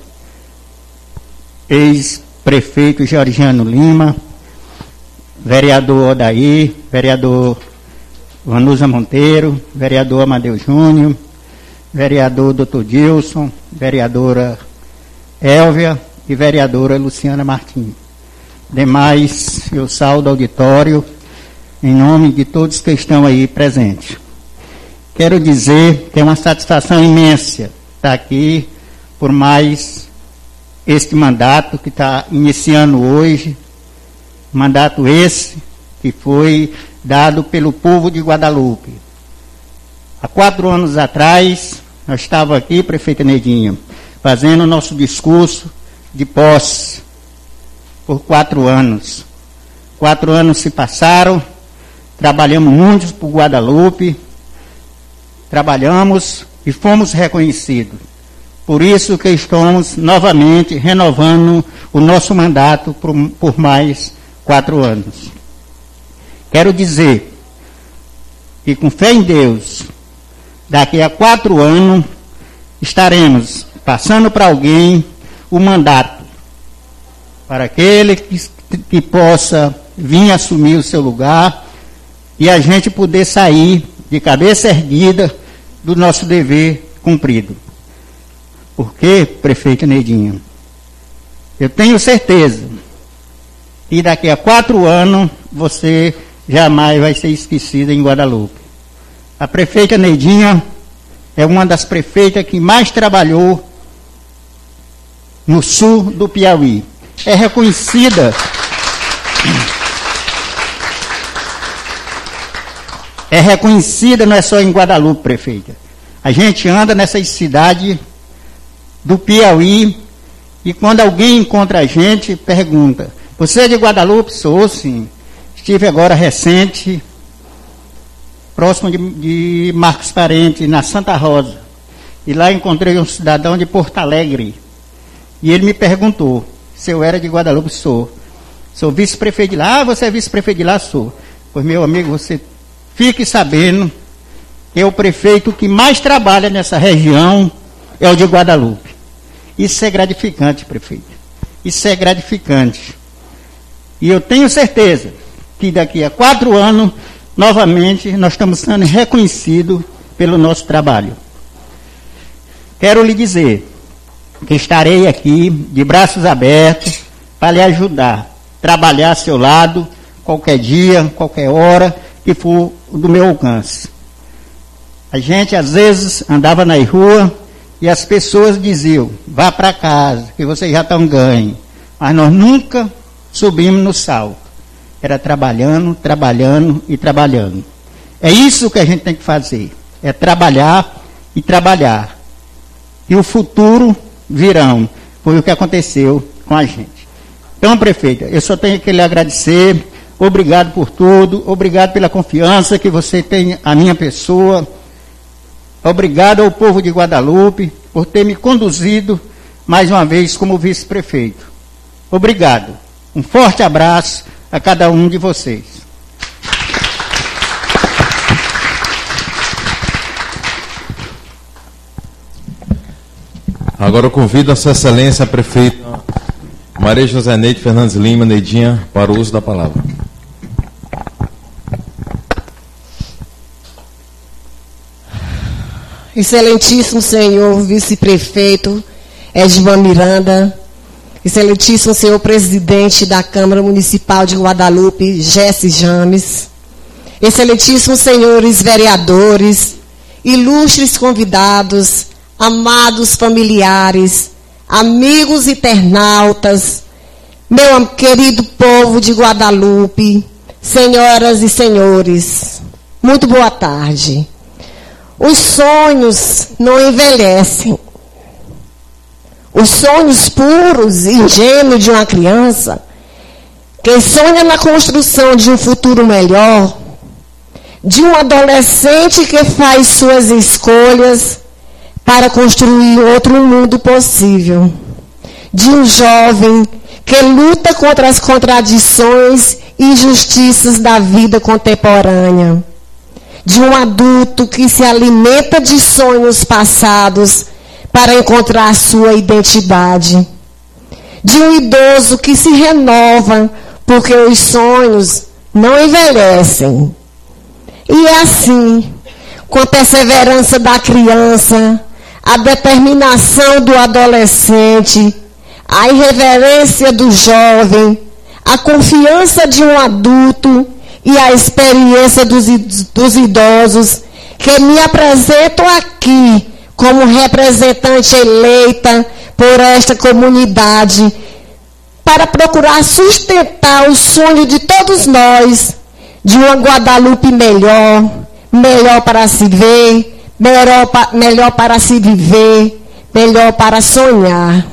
ex-prefeito Georgiano Lima, vereador Odair, vereador Vanusa Monteiro, vereador Amadeu Júnior, vereador Dr. Dilson, vereadora Élvia e vereadora Luciana Martins. Demais, eu saudo o auditório em nome de todos que estão aí presentes. Quero dizer que é uma satisfação imensa estar aqui por mais este mandato que está iniciando hoje, mandato esse que foi dado pelo povo de Guadalupe. Há 4 anos atrás, nós estávamos aqui, prefeita Neidinha, fazendo o nosso discurso de posse por 4 anos. 4 anos se passaram, trabalhamos muito por Guadalupe, trabalhamos e fomos reconhecidos. Por isso que estamos novamente renovando o nosso mandato por mais 4 anos. Quero dizer que, com fé em Deus, daqui a 4 anos, estaremos passando para alguém o mandato, para aquele que possa vir assumir o seu lugar e a gente poder sair de cabeça erguida, do nosso dever cumprido. Porque, prefeito Neidinho, eu tenho certeza que daqui a 4 anos você jamais vai ser esquecida em Guadalupe. A prefeita Neidinha é uma das prefeitas que mais trabalhou no sul do Piauí. É reconhecida não é só em Guadalupe, prefeita. A gente anda nessas cidades do Piauí e quando alguém encontra a gente, pergunta: você é de Guadalupe? Sou, sim. Estive agora recente, próximo de Marcos Parente, na Santa Rosa. E lá encontrei um cidadão de Porto Alegre. E ele me perguntou se eu era de Guadalupe. Sou. Sou vice-prefeito de lá. Ah, você é vice-prefeito de lá? Sou. Pois, meu amigo, você fique sabendo que o prefeito que mais trabalha nessa região é o de Guadalupe. Isso é gratificante, prefeito. Isso é gratificante. E eu tenho certeza que daqui a 4 anos, novamente, nós estamos sendo reconhecidos pelo nosso trabalho. Quero lhe dizer que estarei aqui de braços abertos para lhe ajudar, trabalhar a seu lado, qualquer dia, qualquer hora que for do meu alcance. A gente, às vezes, andava na rua e as pessoas diziam: vá para casa, que vocês já estão ganhos. Mas nós nunca subimos no salto. Era trabalhando, trabalhando e trabalhando. É isso que a gente tem que fazer. É trabalhar e trabalhar. E o futuro virão. Foi o que aconteceu com a gente. Então, prefeita, eu só tenho que lhe agradecer. Obrigado por tudo. Obrigado pela confiança que você tem à minha pessoa. Obrigado ao povo de Guadalupe por ter me conduzido mais uma vez como vice-prefeito. Obrigado. Um forte abraço a cada um de vocês. Agora eu convido a Sua Excelência, a prefeita Maria José Neide Fernandes Lima, Neidinha, para o uso da palavra. Excelentíssimo senhor vice-prefeito Edvan Miranda, excelentíssimo senhor presidente da Câmara Municipal de Guadalupe, Jesse James, excelentíssimos senhores vereadores, ilustres convidados, amados familiares, amigos internautas, meu querido povo de Guadalupe, senhoras e senhores, muito boa tarde. Os sonhos não envelhecem. Os sonhos puros e ingênuos de uma criança, quem sonha na construção de um futuro melhor, de um adolescente que faz suas escolhas para construir outro mundo possível, de um jovem que luta contra as contradições e injustiças da vida contemporânea, de um adulto que se alimenta de sonhos passados para encontrar sua identidade, de um idoso que se renova porque os sonhos não envelhecem. E é assim, com a perseverança da criança, a determinação do adolescente, a irreverência do jovem, a confiança de um adulto e a experiência dos idosos, que me apresentam aqui como representante eleita por esta comunidade, para procurar sustentar o sonho de todos nós, de uma Guadalupe melhor, melhor para se ver, melhor para se viver, melhor para sonhar.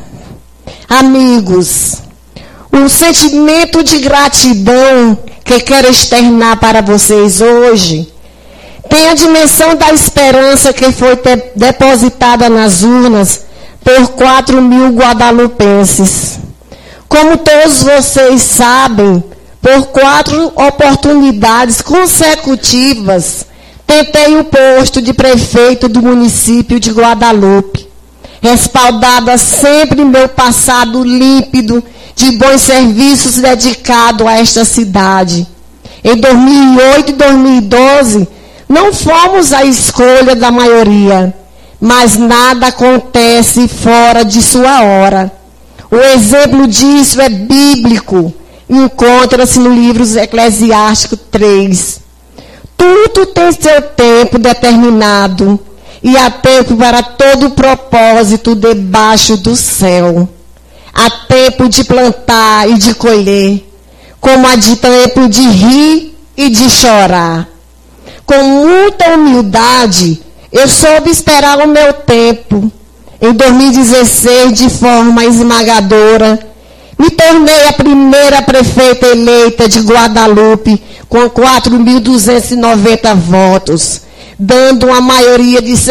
Amigos, um sentimento de gratidão que quero externar para vocês hoje tem a dimensão da esperança que foi depositada nas urnas por 4.000 guadalupenses. Como todos vocês sabem, por 4 oportunidades consecutivas, tentei o posto de prefeito do município de Guadalupe, respaldada sempre meu passado límpido de bons serviços dedicado a esta cidade. Em 2008 e 2012, Não fomos a escolha da maioria, mas nada acontece fora de sua hora. O exemplo disso é bíblico. Encontra-se no livro Eclesiástico 3. Tudo tem seu tempo determinado, e há tempo para todo propósito debaixo do céu. Há tempo de plantar e de colher, como há de tempo de rir e de chorar. Com muita humildade, eu soube esperar o meu tempo. Em 2016, de forma esmagadora, me tornei a primeira prefeita eleita de Guadalupe, com 4.290 votos, dando uma maioria de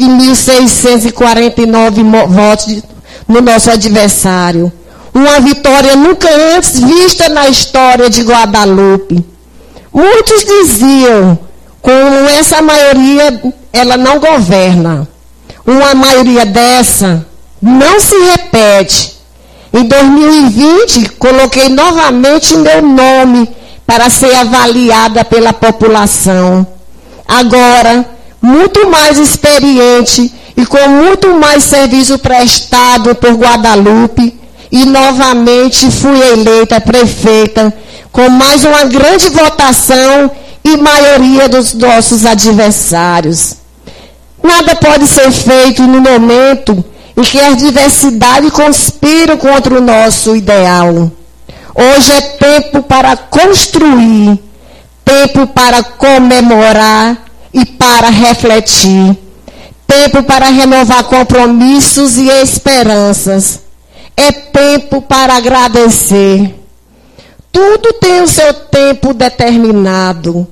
1.649 votos no nosso adversário. Uma vitória nunca antes vista na história de Guadalupe. Muitos diziam, com essa maioria, ela não governa. Uma maioria dessa não se repete. Em 2020, coloquei novamente meu nome para ser avaliada pela população. Agora, muito mais experiente e com muito mais serviço prestado por Guadalupe, e novamente fui eleita prefeita com mais uma grande votação e maioria dos nossos adversários. Nada pode ser feito no momento em que a diversidade conspira contra o nosso ideal. Hoje é tempo para construir, tempo para comemorar e para refletir, tempo para renovar compromissos e esperanças. É tempo para agradecer. Tudo tem o seu tempo determinado.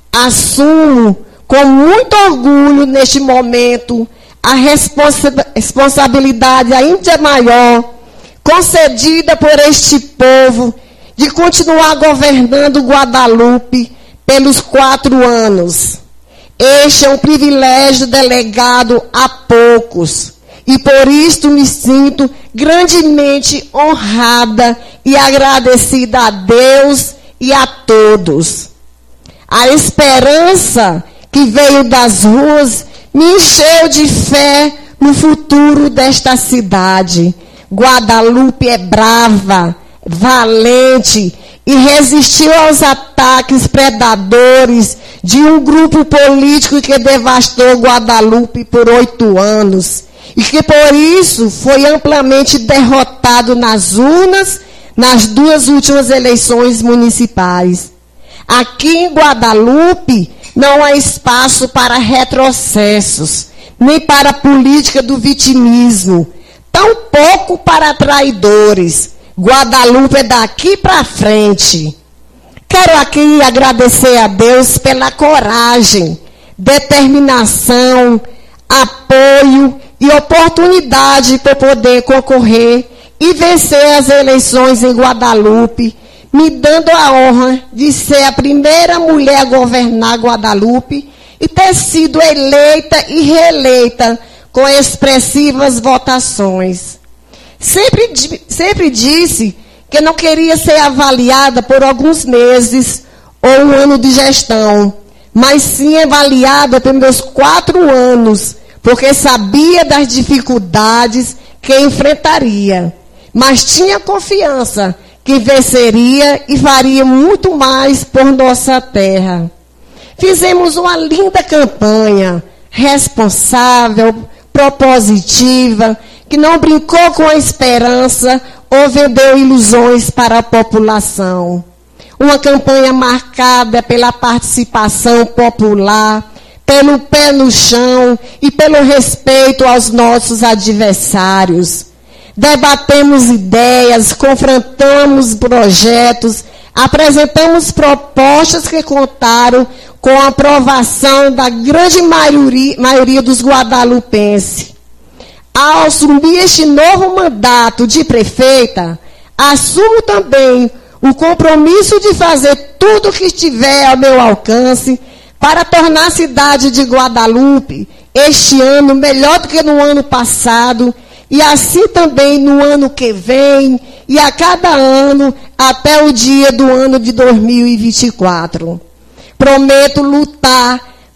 Assumo com muito orgulho neste momento a responsabilidade ainda maior concedida por este povo de continuar governando Guadalupe pelos 4 anos. Este é um privilégio delegado a poucos, e por isto me sinto grandemente honrada e agradecida a Deus e a todos. A esperança que veio das ruas me encheu de fé no futuro desta cidade. Guadalupe é brava, valente e resistiu aos ataques predadores de um grupo político que devastou Guadalupe por 8 anos e que por isso foi amplamente derrotado nas urnas nas 2 últimas eleições municipais. Aqui em Guadalupe não há espaço para retrocessos, nem para a política do vitimismo, tampouco para traidores. Guadalupe é daqui para frente. Quero aqui agradecer a Deus pela coragem, determinação, apoio e oportunidade para poder concorrer e vencer as eleições em Guadalupe, me dando a honra de ser a primeira mulher a governar Guadalupe e ter sido eleita e reeleita com expressivas votações. Sempre disse que não queria ser avaliada por alguns meses ou um ano de gestão, mas sim avaliada pelos meus 4 anos, porque sabia das dificuldades que enfrentaria, mas tinha confiança que venceria e faria muito mais por nossa terra. Fizemos uma linda campanha, responsável, propositiva, que não brincou com a esperança ou vendeu ilusões para a população. Uma campanha marcada pela participação popular, pelo pé no chão e pelo respeito aos nossos adversários. Debatemos ideias, confrontamos projetos, apresentamos propostas que contaram com a aprovação da grande maioria dos guadalupenses. Ao assumir este novo mandato de prefeita, assumo também o compromisso de fazer tudo o que estiver ao meu alcance para tornar a cidade de Guadalupe este ano melhor do que no ano passado, e assim também no ano que vem, e a cada ano, até o dia do ano de 2024. Prometo lutar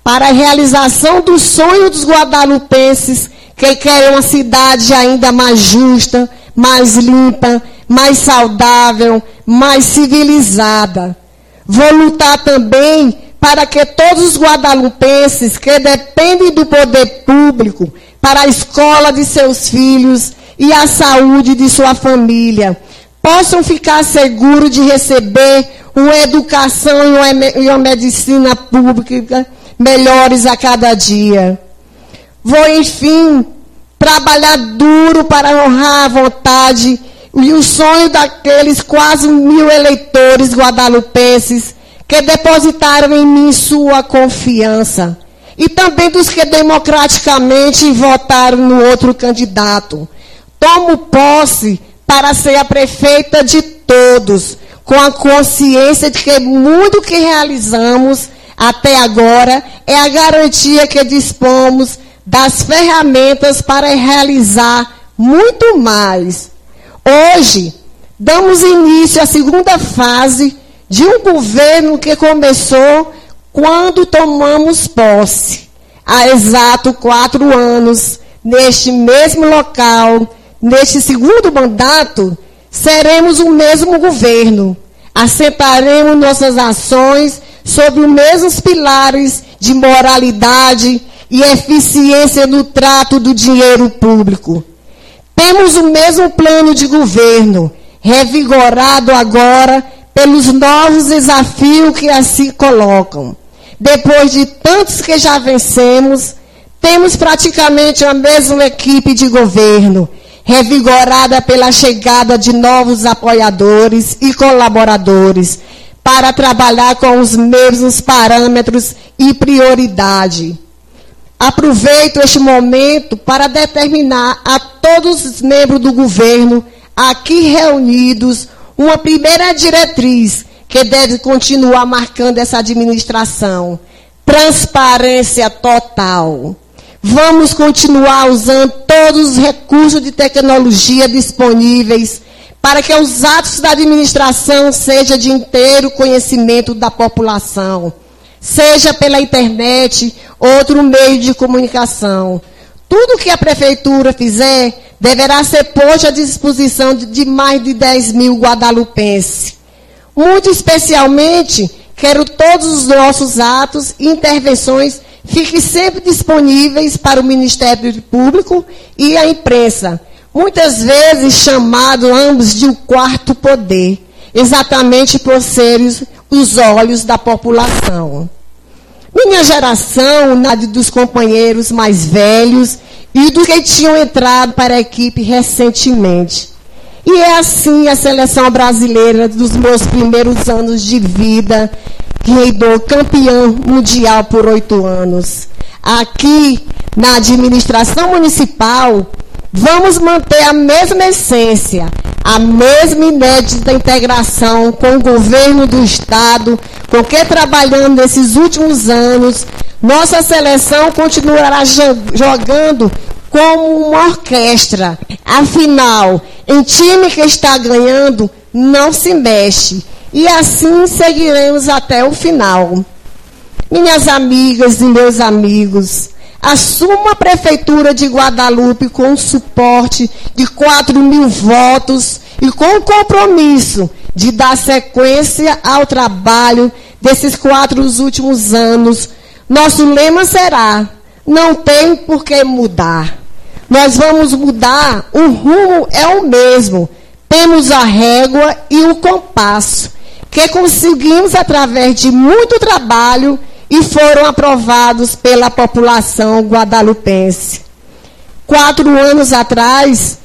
para a realização do sonho dos guadalupenses que querem uma cidade ainda mais justa, mais limpa, mais saudável, mais civilizada. Vou lutar também para que todos os guadalupenses que dependem do poder público para a escola de seus filhos e a saúde de sua família possam ficar seguros de receber uma educação e uma medicina pública melhores a cada dia. Vou, enfim, trabalhar duro para honrar a vontade e o sonho daqueles quase 1.000 eleitores guadalupenses que depositaram em mim sua confiança. E também dos que democraticamente votaram no outro candidato. Tomo posse para ser a prefeita de todos, com a consciência de que muito que realizamos até agora é a garantia que dispomos das ferramentas para realizar muito mais. Hoje, damos início à segunda fase de um governo que começou quando tomamos posse, há exato 4 anos, neste mesmo local, neste segundo mandato, seremos o mesmo governo. Assentaremos nossas ações sobre os mesmos pilares de moralidade e eficiência no trato do dinheiro público. Temos o mesmo plano de governo, revigorado agora pelos novos desafios que assim colocam. Depois de tantos que já vencemos, temos praticamente a mesma equipe de governo, revigorada pela chegada de novos apoiadores e colaboradores, para trabalhar com os mesmos parâmetros e prioridade. Aproveito este momento para determinar a todos os membros do governo aqui reunidos uma primeira diretriz que deve continuar marcando essa administração: transparência total. Vamos continuar usando todos os recursos de tecnologia disponíveis para que os atos da administração sejam de inteiro conhecimento da população, seja pela internet, outro meio de comunicação. Tudo que a prefeitura fizer deverá ser posto à disposição de mais de 10.000 guadalupenses. Muito especialmente, quero todos os nossos atos e intervenções fiquem sempre disponíveis para o Ministério Público e a imprensa, muitas vezes chamados ambos de o quarto poder, exatamente por serem os olhos da população. Minha geração, a dos companheiros mais velhos e dos que tinham entrado para a equipe recentemente. E é assim a seleção brasileira dos meus primeiros anos de vida, que reinou campeã mundial por 8 anos. Aqui, na administração municipal, vamos manter a mesma essência, a mesma inédita integração com o governo do Estado, com que trabalhando nesses últimos anos, nossa seleção continuará jogando como uma orquestra. Afinal, em time que está ganhando, não se mexe. E assim seguiremos até o final. Minhas amigas e meus amigos, assumo a Prefeitura de Guadalupe com um suporte de 4.000 votos e com o compromisso de dar sequência ao trabalho desses 4 últimos anos. Nosso lema será: não tem por que mudar. Nós vamos mudar, o rumo é o mesmo. Temos a régua e o compasso, que conseguimos através de muito trabalho e foram aprovados pela população guadalupense. 4 anos atrás,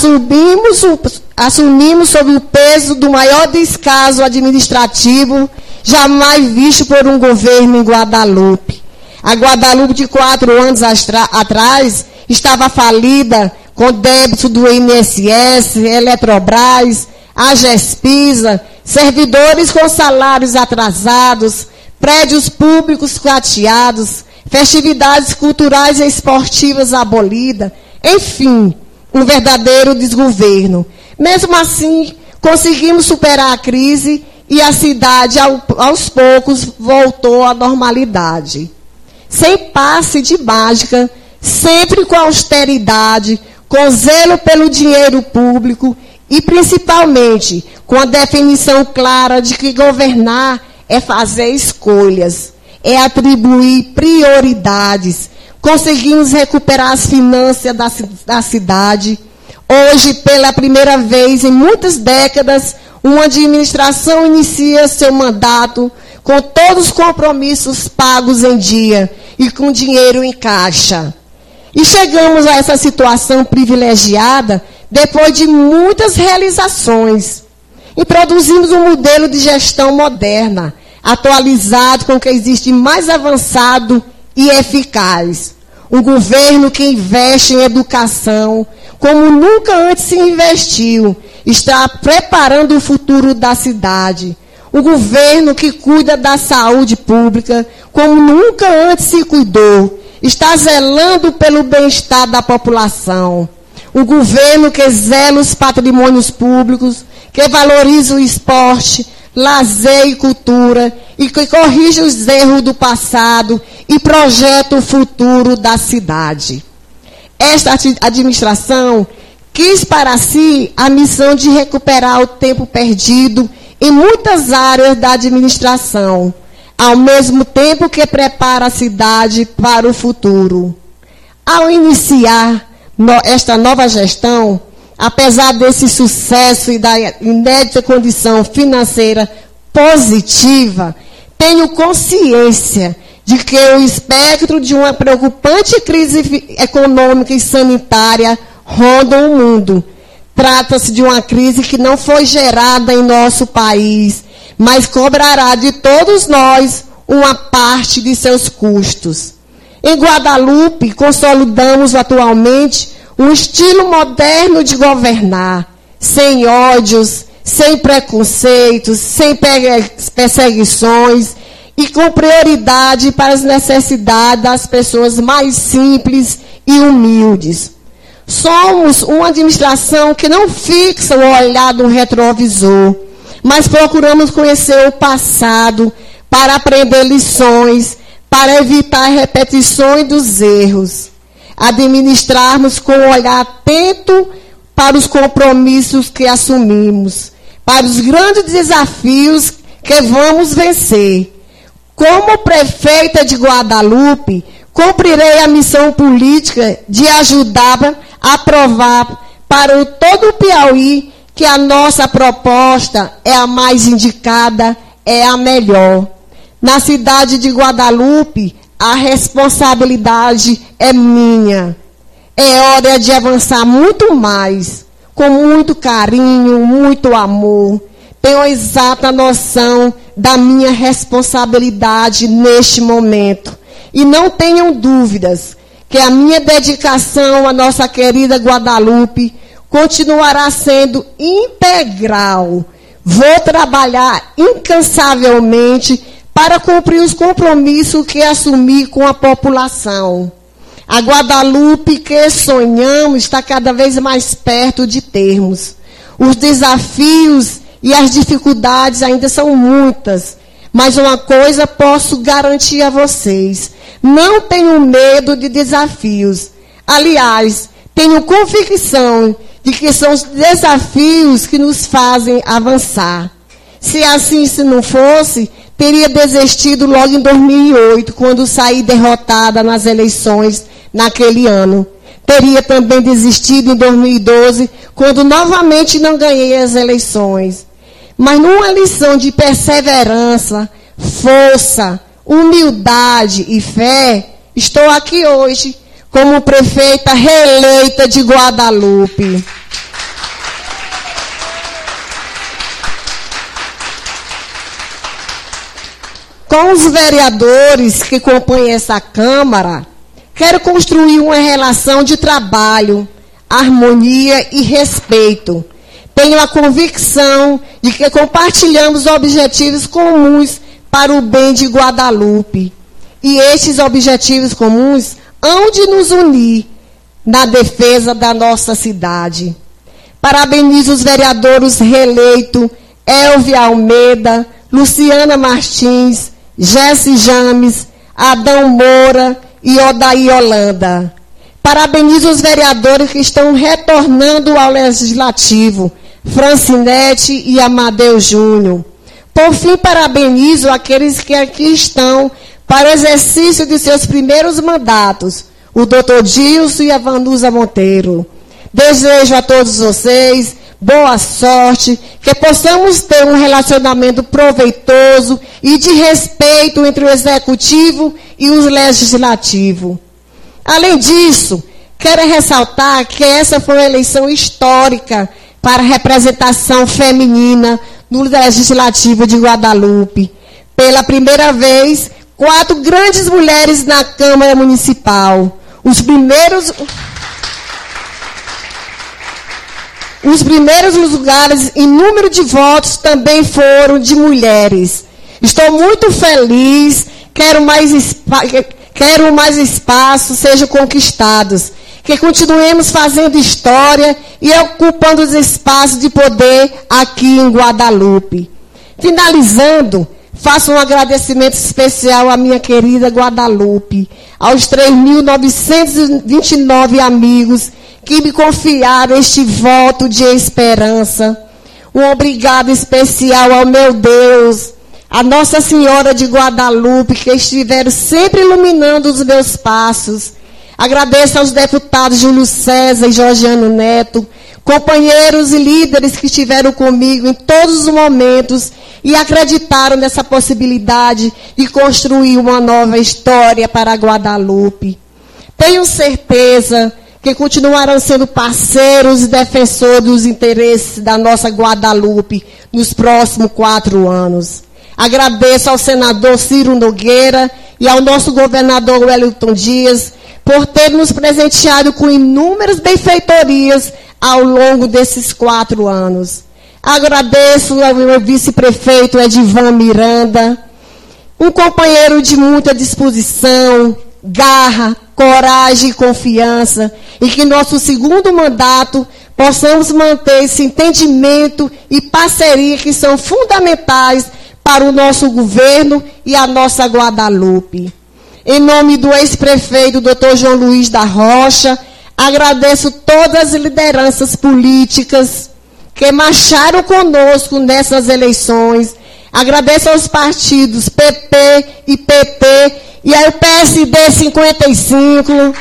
assumimos sob o peso do maior descaso administrativo jamais visto por um governo em Guadalupe. A Guadalupe de 4 anos atrás estava falida, com débito do INSS, Eletrobras, AGESPISA, servidores com salários atrasados, prédios públicos cateados, festividades culturais e esportivas abolidas, enfim, um verdadeiro desgoverno. Mesmo assim, conseguimos superar a crise e a cidade, aos poucos, voltou à normalidade. sem passe de mágica, sempre com austeridade, com zelo pelo dinheiro público e, principalmente, com a definição clara de que governar é fazer escolhas, é atribuir prioridades. Conseguimos recuperar as finanças da cidade. Hoje, pela primeira vez em muitas décadas, uma administração inicia seu mandato com todos os compromissos pagos em dia e com dinheiro em caixa. E chegamos a essa situação privilegiada depois de muitas realizações. E produzimos um modelo de gestão moderna, atualizado com o que existe mais avançado e eficaz. Um governo que investe em educação, como nunca antes se investiu, está preparando o futuro da cidade. Um governo que cuida da saúde pública, como nunca antes se cuidou, está zelando pelo bem-estar da população. Um governo que zela os patrimônios públicos, que valoriza o esporte, lazer e cultura, e que corrige os erros do passado e projeta o futuro da cidade. Esta administração quis para si a missão de recuperar o tempo perdido em muitas áreas da administração, ao mesmo tempo que prepara a cidade para o futuro. Ao iniciar esta nova gestão, apesar desse sucesso e da inédita condição financeira positiva, tenho consciência de que o espectro de uma preocupante crise econômica e sanitária ronda o mundo. Trata-se de uma crise que não foi gerada em nosso país, mas cobrará de todos nós uma parte de seus custos. Em Guadalupe, consolidamos atualmente um estilo moderno de governar, sem ódios, sem preconceitos, sem perseguições e com prioridade para as necessidades das pessoas mais simples e humildes. Somos uma administração que não fixa o olhar do retrovisor, mas procuramos conhecer o passado para aprender lições, para evitar repetições dos erros. Administrarmos com um olhar atento para os compromissos que assumimos, para os grandes desafios que vamos vencer. Como prefeita de Guadalupe, cumprirei a missão política de ajudar a provar para todo o Piauí que a nossa proposta é a mais indicada, é a melhor. Na cidade de Guadalupe, a responsabilidade é minha. É hora de avançar muito mais, com muito carinho, muito amor. Tenho a exata noção da minha responsabilidade neste momento. E não tenham dúvidas que a minha dedicação à nossa querida Guadalupe continuará sendo integral. Vou trabalhar incansavelmente para cumprir os compromissos que assumi com a população. A Guadalupe que sonhamos está cada vez mais perto de termos. Os desafios e as dificuldades ainda são muitas, mas uma coisa posso garantir a vocês: não tenho medo de desafios. Aliás, tenho convicção de que são os desafios que nos fazem avançar. Se assim não fosse, teria desistido logo em 2008, quando saí derrotada nas eleições naquele ano. Teria também desistido em 2012, quando novamente não ganhei as eleições. Mas numa lição de perseverança, força, humildade e fé, estou aqui hoje como prefeita reeleita de Guadalupe. Com os vereadores que compõem essa Câmara, quero construir uma relação de trabalho, harmonia e respeito. Tenho a convicção de que compartilhamos objetivos comuns para o bem de Guadalupe. E estes objetivos comuns hão de nos unir na defesa da nossa cidade. Parabenizo os vereadores reeleitos Elvia Almeida, Luciana Martins, Jesse James, Adão Moura e Odaí Holanda. Parabenizo os vereadores que estão retornando ao Legislativo, Francinete e Amadeu Júnior. Por fim, parabenizo aqueles que aqui estão para o exercício de seus primeiros mandatos, o Dr. Dilson e a Vanusa Monteiro. Desejo a todos vocês boa sorte, que possamos ter um relacionamento proveitoso e de respeito entre o Executivo e o Legislativo. Além disso, quero ressaltar que essa foi uma eleição histórica para a representação feminina no Legislativo de Guadalupe. Pela primeira vez, 4 grandes mulheres na Câmara Municipal. Os primeiros lugares em número de votos também foram de mulheres. Estou muito feliz, quero mais espaço sejam conquistados, que continuemos fazendo história e ocupando os espaços de poder aqui em Guadalupe. Finalizando, faço um agradecimento especial à minha querida Guadalupe, aos 3.929 amigos que me confiaram este voto de esperança. Um obrigado especial ao meu Deus, a Nossa Senhora de Guadalupe, que estiveram sempre iluminando os meus passos. Agradeço aos deputados Júlio César e Georgiano Neto, companheiros e líderes que estiveram comigo em todos os momentos e acreditaram nessa possibilidade de construir uma nova história para Guadalupe. Tenho certeza que continuarão sendo parceiros e defensores dos interesses da nossa Guadalupe nos próximos 4 anos. Agradeço ao senador Ciro Nogueira e ao nosso governador Wellington Dias por ter nos presenteado com inúmeras benfeitorias ao longo desses 4 anos. Agradeço ao meu vice-prefeito Edivan Miranda, um companheiro de muita disposição, garra, coragem e confiança, e que nosso segundo mandato possamos manter esse entendimento e parceria que são fundamentais para o nosso governo e a nossa Guadalupe. Em nome do ex-prefeito Dr. João Luiz da Rocha, agradeço todas as lideranças políticas que marcharam conosco nessas eleições. Agradeço aos partidos PP e PT e ao PSD 55,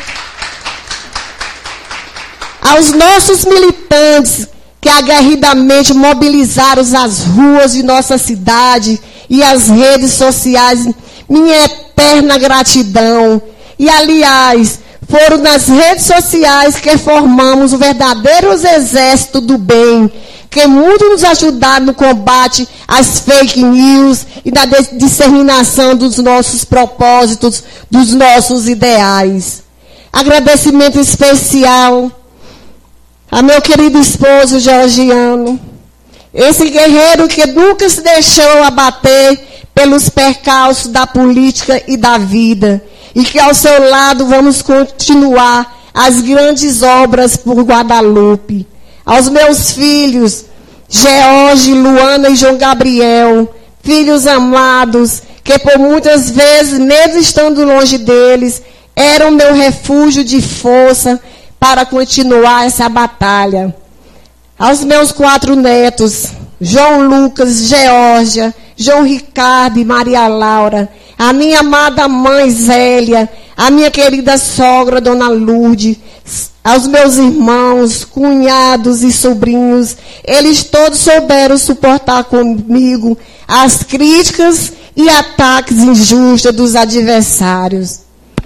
aos nossos militantes que aguerridamente mobilizaram as ruas de nossa cidade e as redes sociais, minha eterna gratidão. E, aliás, foram nas redes sociais que formamos o verdadeiro exército do bem, que muito nos ajudaram no combate às fake news e na disseminação dos nossos propósitos, dos nossos ideais. Agradecimento especial a meu querido esposo Georgiano, esse guerreiro que nunca se deixou abater pelos percalços da política e da vida, e que ao seu lado vamos continuar as grandes obras por Guadalupe. Aos meus filhos, George, Luana e João Gabriel, filhos amados, que por muitas vezes, mesmo estando longe deles, eram meu refúgio de força para continuar essa batalha. Aos meus 4 netos, João Lucas, Geórgia, João Ricardo e Maria Laura, a minha amada mãe Zélia, a minha querida sogra, Dona Lourdes, aos meus irmãos, cunhados e sobrinhos, eles todos souberam suportar comigo as críticas e ataques injustos dos adversários.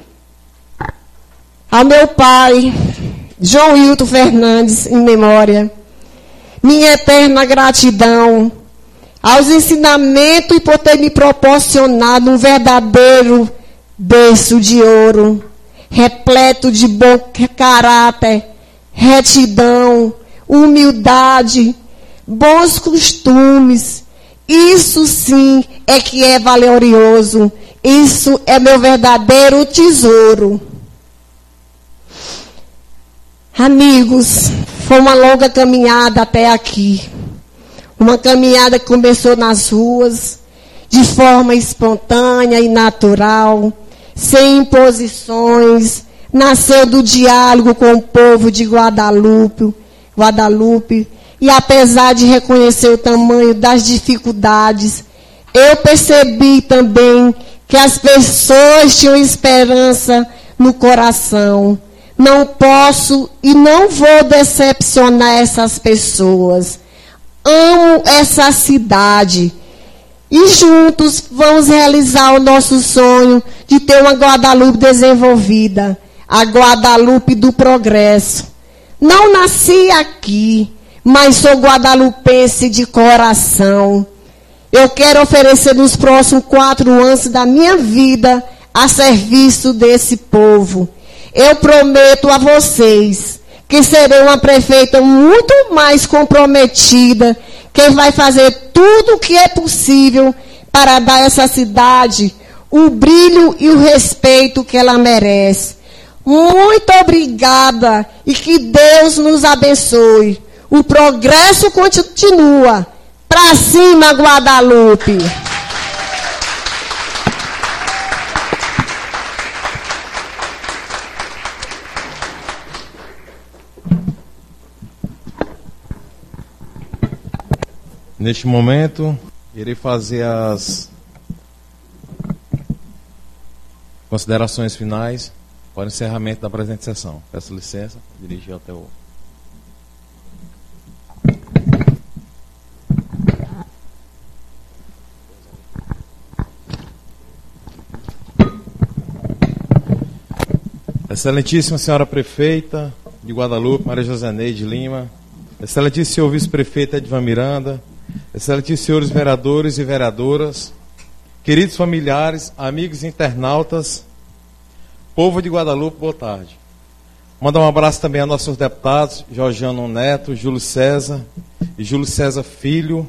Ao meu pai, João Hilton Fernandes, em memória, minha eterna gratidão aos ensinamentos e por ter me proporcionado um verdadeiro berço de ouro, repleto de bom caráter, retidão, humildade, bons costumes. Isso sim é que é valioso. Isso é meu verdadeiro tesouro. Amigos, foi uma longa caminhada até aqui. Uma caminhada que começou nas ruas, de forma espontânea e natural, sem imposições, nasceu do diálogo com o povo de Guadalupe, e apesar de reconhecer o tamanho das dificuldades, eu percebi também que as pessoas tinham esperança no coração. Não posso e não vou decepcionar essas pessoas. Amo essa cidade. E juntos vamos realizar o nosso sonho de ter uma Guadalupe desenvolvida. A Guadalupe do progresso. Não nasci aqui, mas sou guadalupense de coração. Eu quero oferecer nos próximos 4 anos da minha vida a serviço desse povo. Eu prometo a vocês que serei uma prefeita muito mais comprometida, que vai fazer tudo o que é possível para dar a essa cidade o brilho e o respeito que ela merece. Muito obrigada e que Deus nos abençoe. O progresso continua. Pra cima, Guadalupe! Neste momento, irei fazer as considerações finais para o encerramento da presente sessão. Peço licença, dirigir até o... Excelentíssima senhora prefeita de Guadalupe, Maria Joseneide Lima, excelentíssimo senhor vice-prefeito Edvan Miranda, excelentíssimos senhores vereadores e vereadoras, queridos familiares, amigos internautas, povo de Guadalupe, boa tarde. Mandar um abraço também a nossos deputados, Georgiano Neto, Júlio César e Júlio César Filho.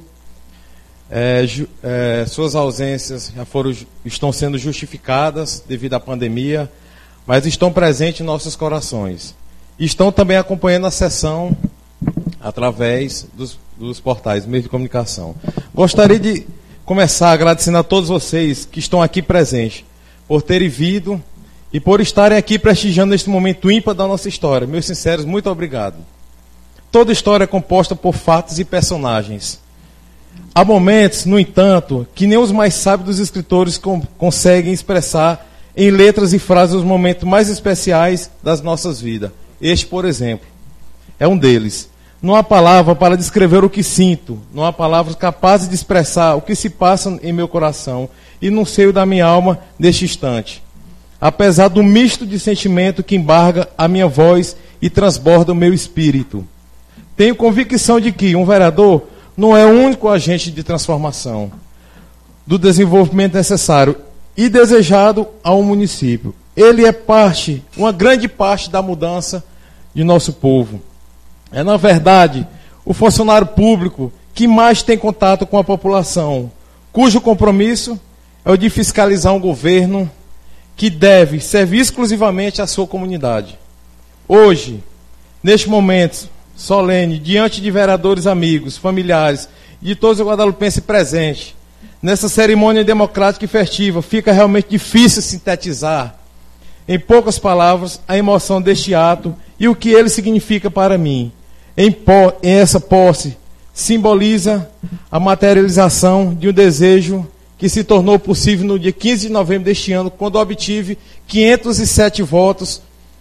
Suas ausências estão sendo justificadas devido à pandemia, mas estão presentes em nossos corações. Estão também acompanhando a sessão através dos portais, meios de comunicação. Gostaria de começar agradecendo a todos vocês que estão aqui presentes, por terem vindo e por estarem aqui prestigiando este momento ímpar da nossa história. Meus sinceros, muito obrigado. Toda história é composta por fatos e personagens. Há momentos, no entanto, que nem os mais sábios dos escritores conseguem expressar em letras e frases os momentos mais especiais das nossas vidas. Este, por exemplo, é um deles. Não há palavra para descrever o que sinto, não há palavras capazes de expressar o que se passa em meu coração e no seio da minha alma neste instante. Apesar do misto de sentimento que embarga a minha voz e transborda o meu espírito. Tenho convicção de que um vereador não é o único agente de transformação do desenvolvimento necessário e desejado ao município. Ele é parte, uma grande parte da mudança de nosso povo. É, na verdade, o funcionário público que mais tem contato com a população, cujo compromisso é o de fiscalizar um governo que deve servir exclusivamente à sua comunidade. Hoje, neste momento solene, diante de vereadores amigos, familiares e de todos os guadalupenses presentes, nessa cerimônia democrática e festiva, fica realmente difícil sintetizar, em poucas palavras, a emoção deste ato e o que ele significa para mim. Em essa posse, simboliza a materialização de um desejo que se tornou possível no dia 15 de novembro deste ano, quando obtive 507 votos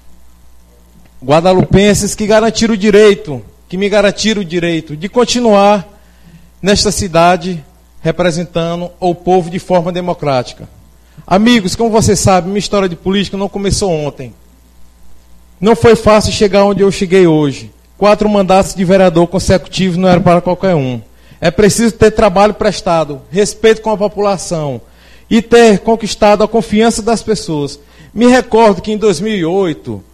guadalupenses que me garantiram o direito de continuar nesta cidade representando o povo de forma democrática. Amigos, como vocês sabem, minha história de política não começou ontem. Não foi fácil chegar onde eu cheguei hoje. 4 mandatos de vereador consecutivos não era para qualquer um. É preciso ter trabalho prestado, respeito com a população e ter conquistado a confiança das pessoas. Me recordo que em 2008,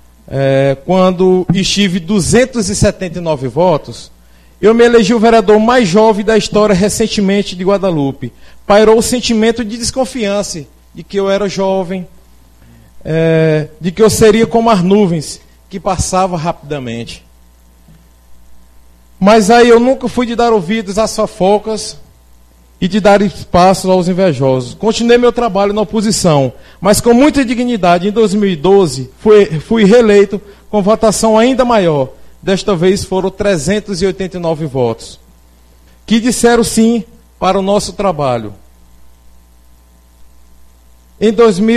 quando estive 279 votos, eu me elegi o vereador mais jovem da história recentemente de Guadalupe. Pairou o sentimento de desconfiança de que eu era jovem, de que eu seria como as nuvens, que passavam rapidamente. Mas aí eu nunca fui de dar ouvidos às fofocas e de dar espaço aos invejosos. Continuei meu trabalho na oposição, mas com muita dignidade. Em 2012, fui reeleito com votação ainda maior. Desta vez foram 389 votos, que disseram sim para o nosso trabalho. Em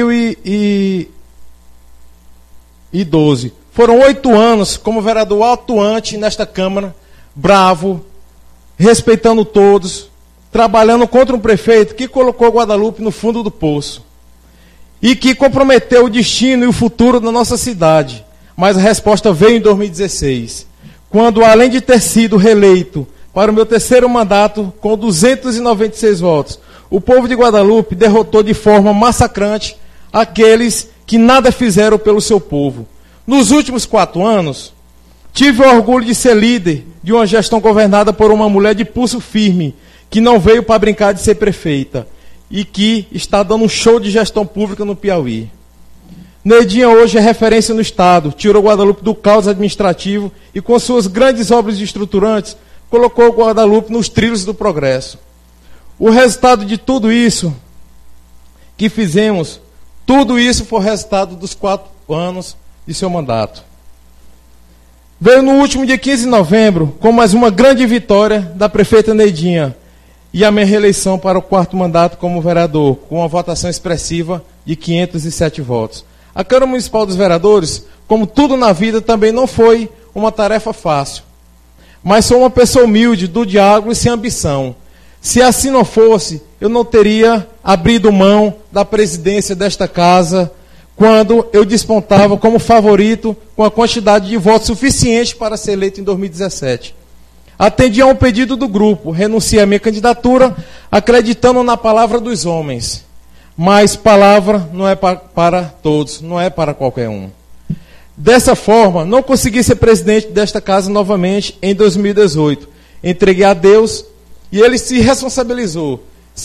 2012, foram 8 anos como vereador atuante nesta Câmara, bravo, respeitando todos, trabalhando contra um prefeito que colocou Guadalupe no fundo do poço e que comprometeu o destino e o futuro da nossa cidade. Mas a resposta veio em 2016, quando, além de ter sido reeleito para o meu terceiro mandato com 296 votos, o povo de Guadalupe derrotou de forma massacrante aqueles que nada fizeram pelo seu povo. Nos últimos 4 anos, tive o orgulho de ser líder de uma gestão governada por uma mulher de pulso firme, que não veio para brincar de ser prefeita e que está dando um show de gestão pública no Piauí. Neidinha hoje é referência no Estado, tirou Guadalupe do caos administrativo e, com suas grandes obras estruturantes, colocou Guadalupe nos trilhos do progresso. O resultado de tudo isso que fizemos, tudo isso foi resultado dos 4 anos de seu mandato. Veio no último dia 15 de novembro, com mais uma grande vitória da prefeita Neidinha e a minha reeleição para o 4º mandato como vereador, com uma votação expressiva de 507 votos. A Câmara Municipal dos Vereadores, como tudo na vida, também não foi uma tarefa fácil. Mas sou uma pessoa humilde, do diálogo e sem ambição. Se assim não fosse, eu não teria abrido mão da presidência desta casa quando eu despontava como favorito com a quantidade de votos suficiente para ser eleito em 2017. Atendi a um pedido do grupo, renunciei à minha candidatura, acreditando na palavra dos homens. Mas palavra não é para todos, não é para qualquer um. Dessa forma, não consegui ser presidente desta casa novamente em 2018. Entreguei a Deus e ele se responsabilizou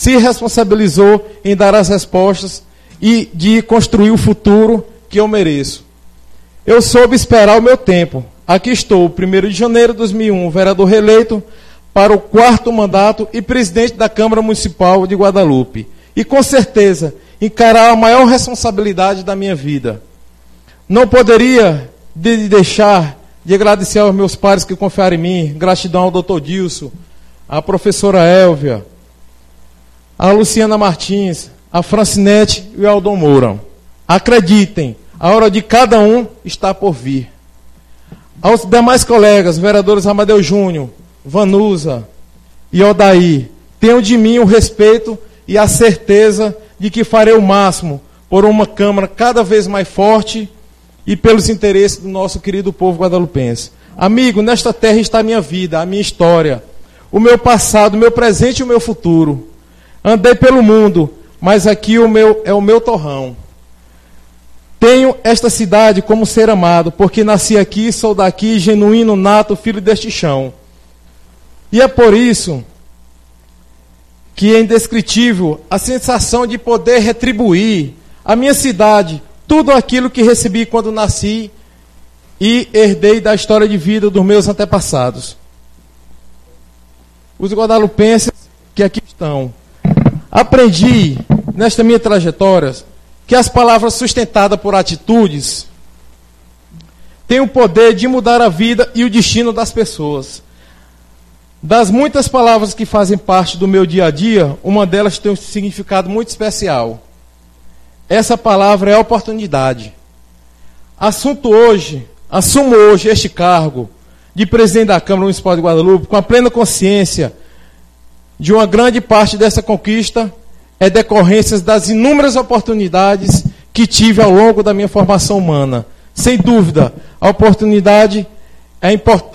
em dar as respostas e de construir o futuro que eu mereço. Eu soube esperar o meu tempo. Aqui estou, 1º de janeiro de 2001, vereador reeleito para o 4º mandato e presidente da Câmara Municipal de Guadalupe. E com certeza encarar a maior responsabilidade da minha vida. Não poderia deixar de agradecer aos meus pares que confiaram em mim, gratidão ao Dr. Dilson, à professora Élvia, a Luciana Martins, a Francinete e o Aldon Moura. Acreditem, a hora de cada um está por vir. Aos demais colegas, vereadores Amadeu Júnior, Vanusa e Odaí, tenham de mim o respeito e a certeza de que farei o máximo por uma Câmara cada vez mais forte e pelos interesses do nosso querido povo guadalupense. Amigo, nesta terra está a minha vida, a minha história, o meu passado, o meu presente e o meu futuro. Andei pelo mundo, mas aqui é o meu torrão. Tenho esta cidade como ser amado, porque nasci aqui, sou daqui, genuíno, nato, filho deste chão. E é por isso que é indescritível a sensação de poder retribuir à minha cidade tudo aquilo que recebi quando nasci e herdei da história de vida dos meus antepassados. Os guadalupenses que aqui estão. Aprendi, nesta minha trajetória, que as palavras sustentadas por atitudes têm o poder de mudar a vida e o destino das pessoas. Das muitas palavras que fazem parte do meu dia a dia, uma delas tem um significado muito especial. Essa palavra é oportunidade. Assumo hoje este cargo de presidente da Câmara Municipal de Guadalupe com a plena consciência de uma grande parte dessa conquista é decorrência das inúmeras oportunidades que tive ao longo da minha formação humana. Sem dúvida, a oportunidade é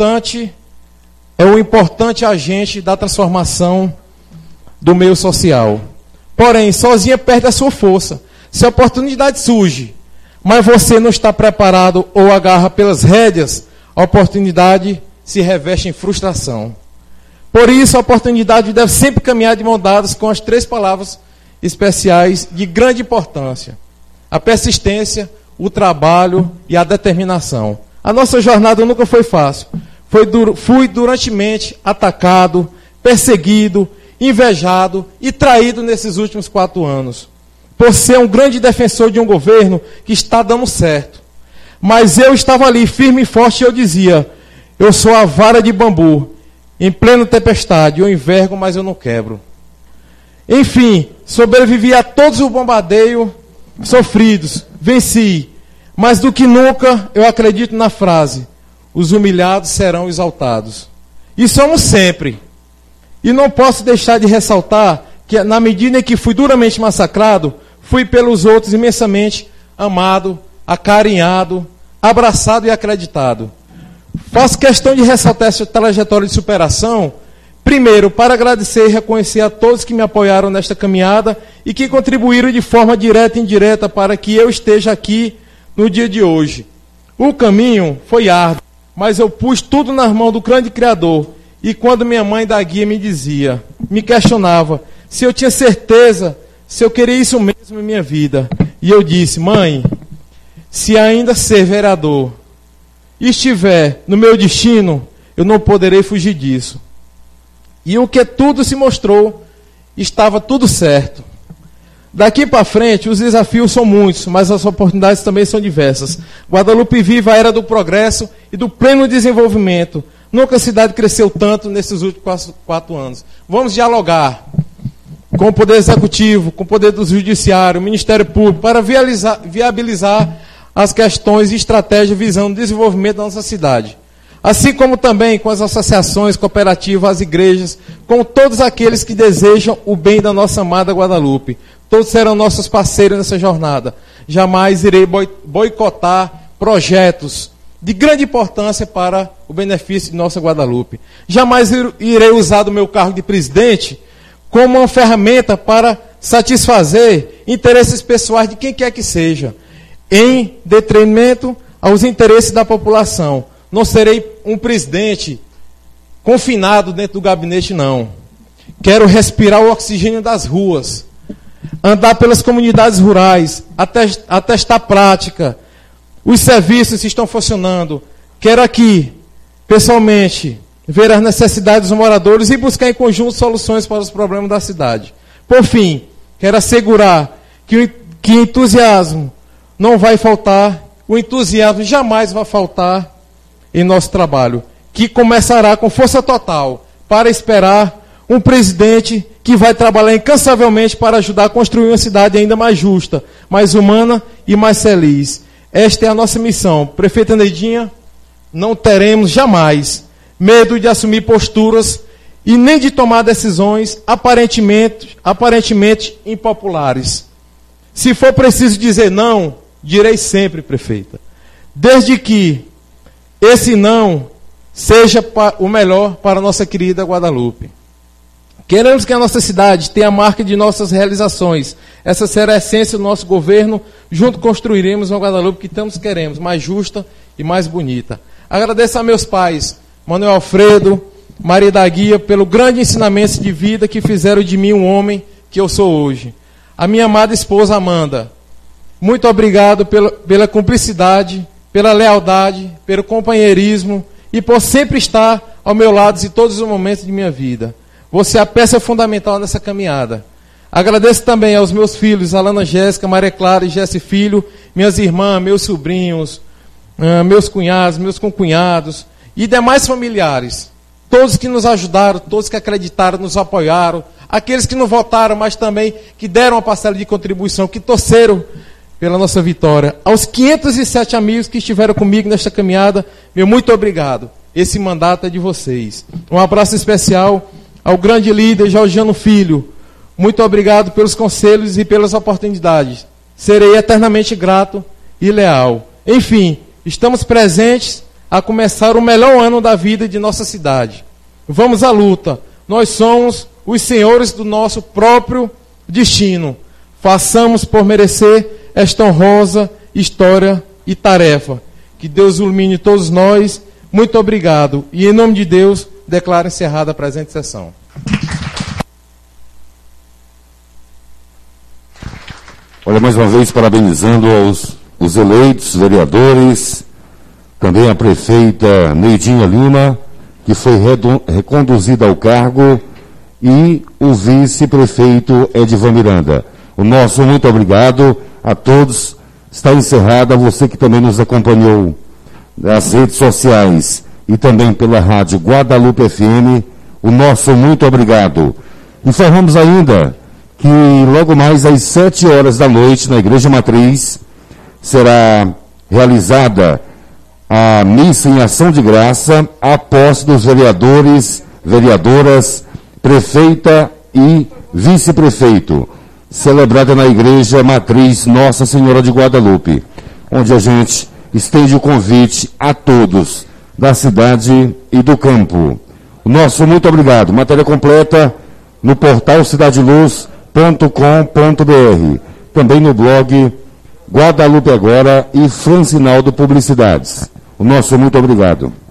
um importante agente da transformação do meio social. Porém, sozinha perde a sua força. Se a oportunidade surge, mas você não está preparado ou agarra pelas rédeas, a oportunidade se reveste em frustração. Por isso, a oportunidade deve sempre caminhar de mão dadas com as 3 palavras especiais de grande importância: a persistência, o trabalho e a determinação. A nossa jornada nunca foi fácil. Fui durantemente atacado, perseguido invejado e traído nesses últimos 4 anos, por ser um grande defensor de um governo que está dando certo. Mas eu estava ali, firme e forte, e eu dizia: eu sou a vara de bambu, em plena tempestade, eu envergo, mas eu não quebro. Enfim, sobrevivi a todos os bombardeios sofridos, venci. Mas do que nunca, eu acredito na frase: os humilhados serão exaltados. E somos sempre. E não posso deixar de ressaltar que, na medida em que fui duramente massacrado, fui pelos outros imensamente amado, acarinhado, abraçado e acreditado. Faço questão de ressaltar essa trajetória de superação, primeiro, para agradecer e reconhecer a todos que me apoiaram nesta caminhada e que contribuíram de forma direta e indireta para que eu esteja aqui no dia de hoje. O caminho foi árduo, mas eu pus tudo nas mãos do grande Criador. E quando minha mãe da guia me questionava se eu tinha certeza, se eu queria isso mesmo em minha vida, e eu disse: mãe, se ainda ser vereador estiver no meu destino, eu não poderei fugir disso. E o que tudo se mostrou, estava tudo certo. Daqui para frente, os desafios são muitos, mas as oportunidades também são diversas. Guadalupe vive a era do progresso e do pleno desenvolvimento. Nunca a cidade cresceu tanto nesses últimos 4 anos. Vamos dialogar com o Poder Executivo, com o Poder do Judiciário, o Ministério Público, para viabilizar as questões e estratégias visando o desenvolvimento da nossa cidade. Assim como também com as associações, cooperativas, as igrejas, com todos aqueles que desejam o bem da nossa amada Guadalupe. Todos serão nossos parceiros nessa jornada. Jamais irei boicotar projetos de grande importância para o benefício de nossa Guadalupe. Jamais irei usar do meu cargo de presidente como uma ferramenta para satisfazer interesses pessoais de quem quer que seja, em detrimento aos interesses da população. Não serei um presidente confinado dentro do gabinete, não. Quero respirar o oxigênio das ruas, andar pelas comunidades rurais, atestar prática, os serviços estão funcionando. Quero aqui, pessoalmente, ver as necessidades dos moradores e buscar em conjunto soluções para os problemas da cidade. Por fim, quero assegurar que entusiasmo não vai faltar, o entusiasmo jamais vai faltar em nosso trabalho, que começará com força total para esperar um presidente que vai trabalhar incansavelmente para ajudar a construir uma cidade ainda mais justa, mais humana e mais feliz. Esta é a nossa missão. Prefeita Neidinha, não teremos jamais medo de assumir posturas e nem de tomar decisões aparentemente impopulares. Se for preciso dizer não, direi sempre, prefeita, desde que esse não seja o melhor para a nossa querida Guadalupe. Queremos que a nossa cidade tenha a marca de nossas realizações. Essa será a essência do nosso governo. Junto construiremos uma Guadalupe que tantos queremos, mais justa e mais bonita. Agradeço a meus pais, Manuel Alfredo, Maria da Guia, pelo grande ensinamento de vida que fizeram de mim um homem que eu sou hoje. A minha amada esposa Amanda, muito obrigado pela cumplicidade, pela lealdade, pelo companheirismo e por sempre estar ao meu lado em todos os momentos de minha vida. Você é a peça fundamental nessa caminhada. Agradeço também aos meus filhos, Alana Jéssica, Maria Clara e Jesse Filho, minhas irmãs, meus sobrinhos, meus cunhados, meus concunhados e demais familiares. Todos que nos ajudaram, todos que acreditaram, nos apoiaram, aqueles que não votaram, mas também que deram uma parcela de contribuição, que torceram pela nossa vitória. Aos 507 amigos que estiveram comigo nesta caminhada, meu muito obrigado. Esse mandato é de vocês. Um abraço especial ao grande líder Georgiano Filho. Muito obrigado pelos conselhos e pelas oportunidades. Serei eternamente grato e leal. Enfim, estamos presentes a começar o melhor ano da vida de nossa cidade. Vamos à luta. Nós somos os senhores do nosso próprio destino. Façamos por merecer esta honrosa história e tarefa. Que Deus ilumine todos nós. Muito obrigado. E em nome de Deus, declaro encerrada a presente sessão. Olha, mais uma vez parabenizando os eleitos, vereadores, também a prefeita Neidinha Lima, que foi reconduzida ao cargo e o vice-prefeito Edivan Miranda. O nosso muito obrigado a todos. Está encerrada. Você que também nos acompanhou nas redes sociais e também pela rádio Guadalupe FM, o nosso muito obrigado. Informamos ainda que logo mais às 7 horas da noite, na Igreja Matriz, será realizada a missa em ação de graça à posse dos vereadores, vereadoras, prefeita e vice-prefeito, celebrada na Igreja Matriz Nossa Senhora de Guadalupe, onde a gente estende o convite a todos da cidade e do campo. O nosso muito obrigado. Matéria completa no portal cidadeluz.com.br, também no blog Guadalupe Agora e Francinaldo Publicidades. O nosso muito obrigado.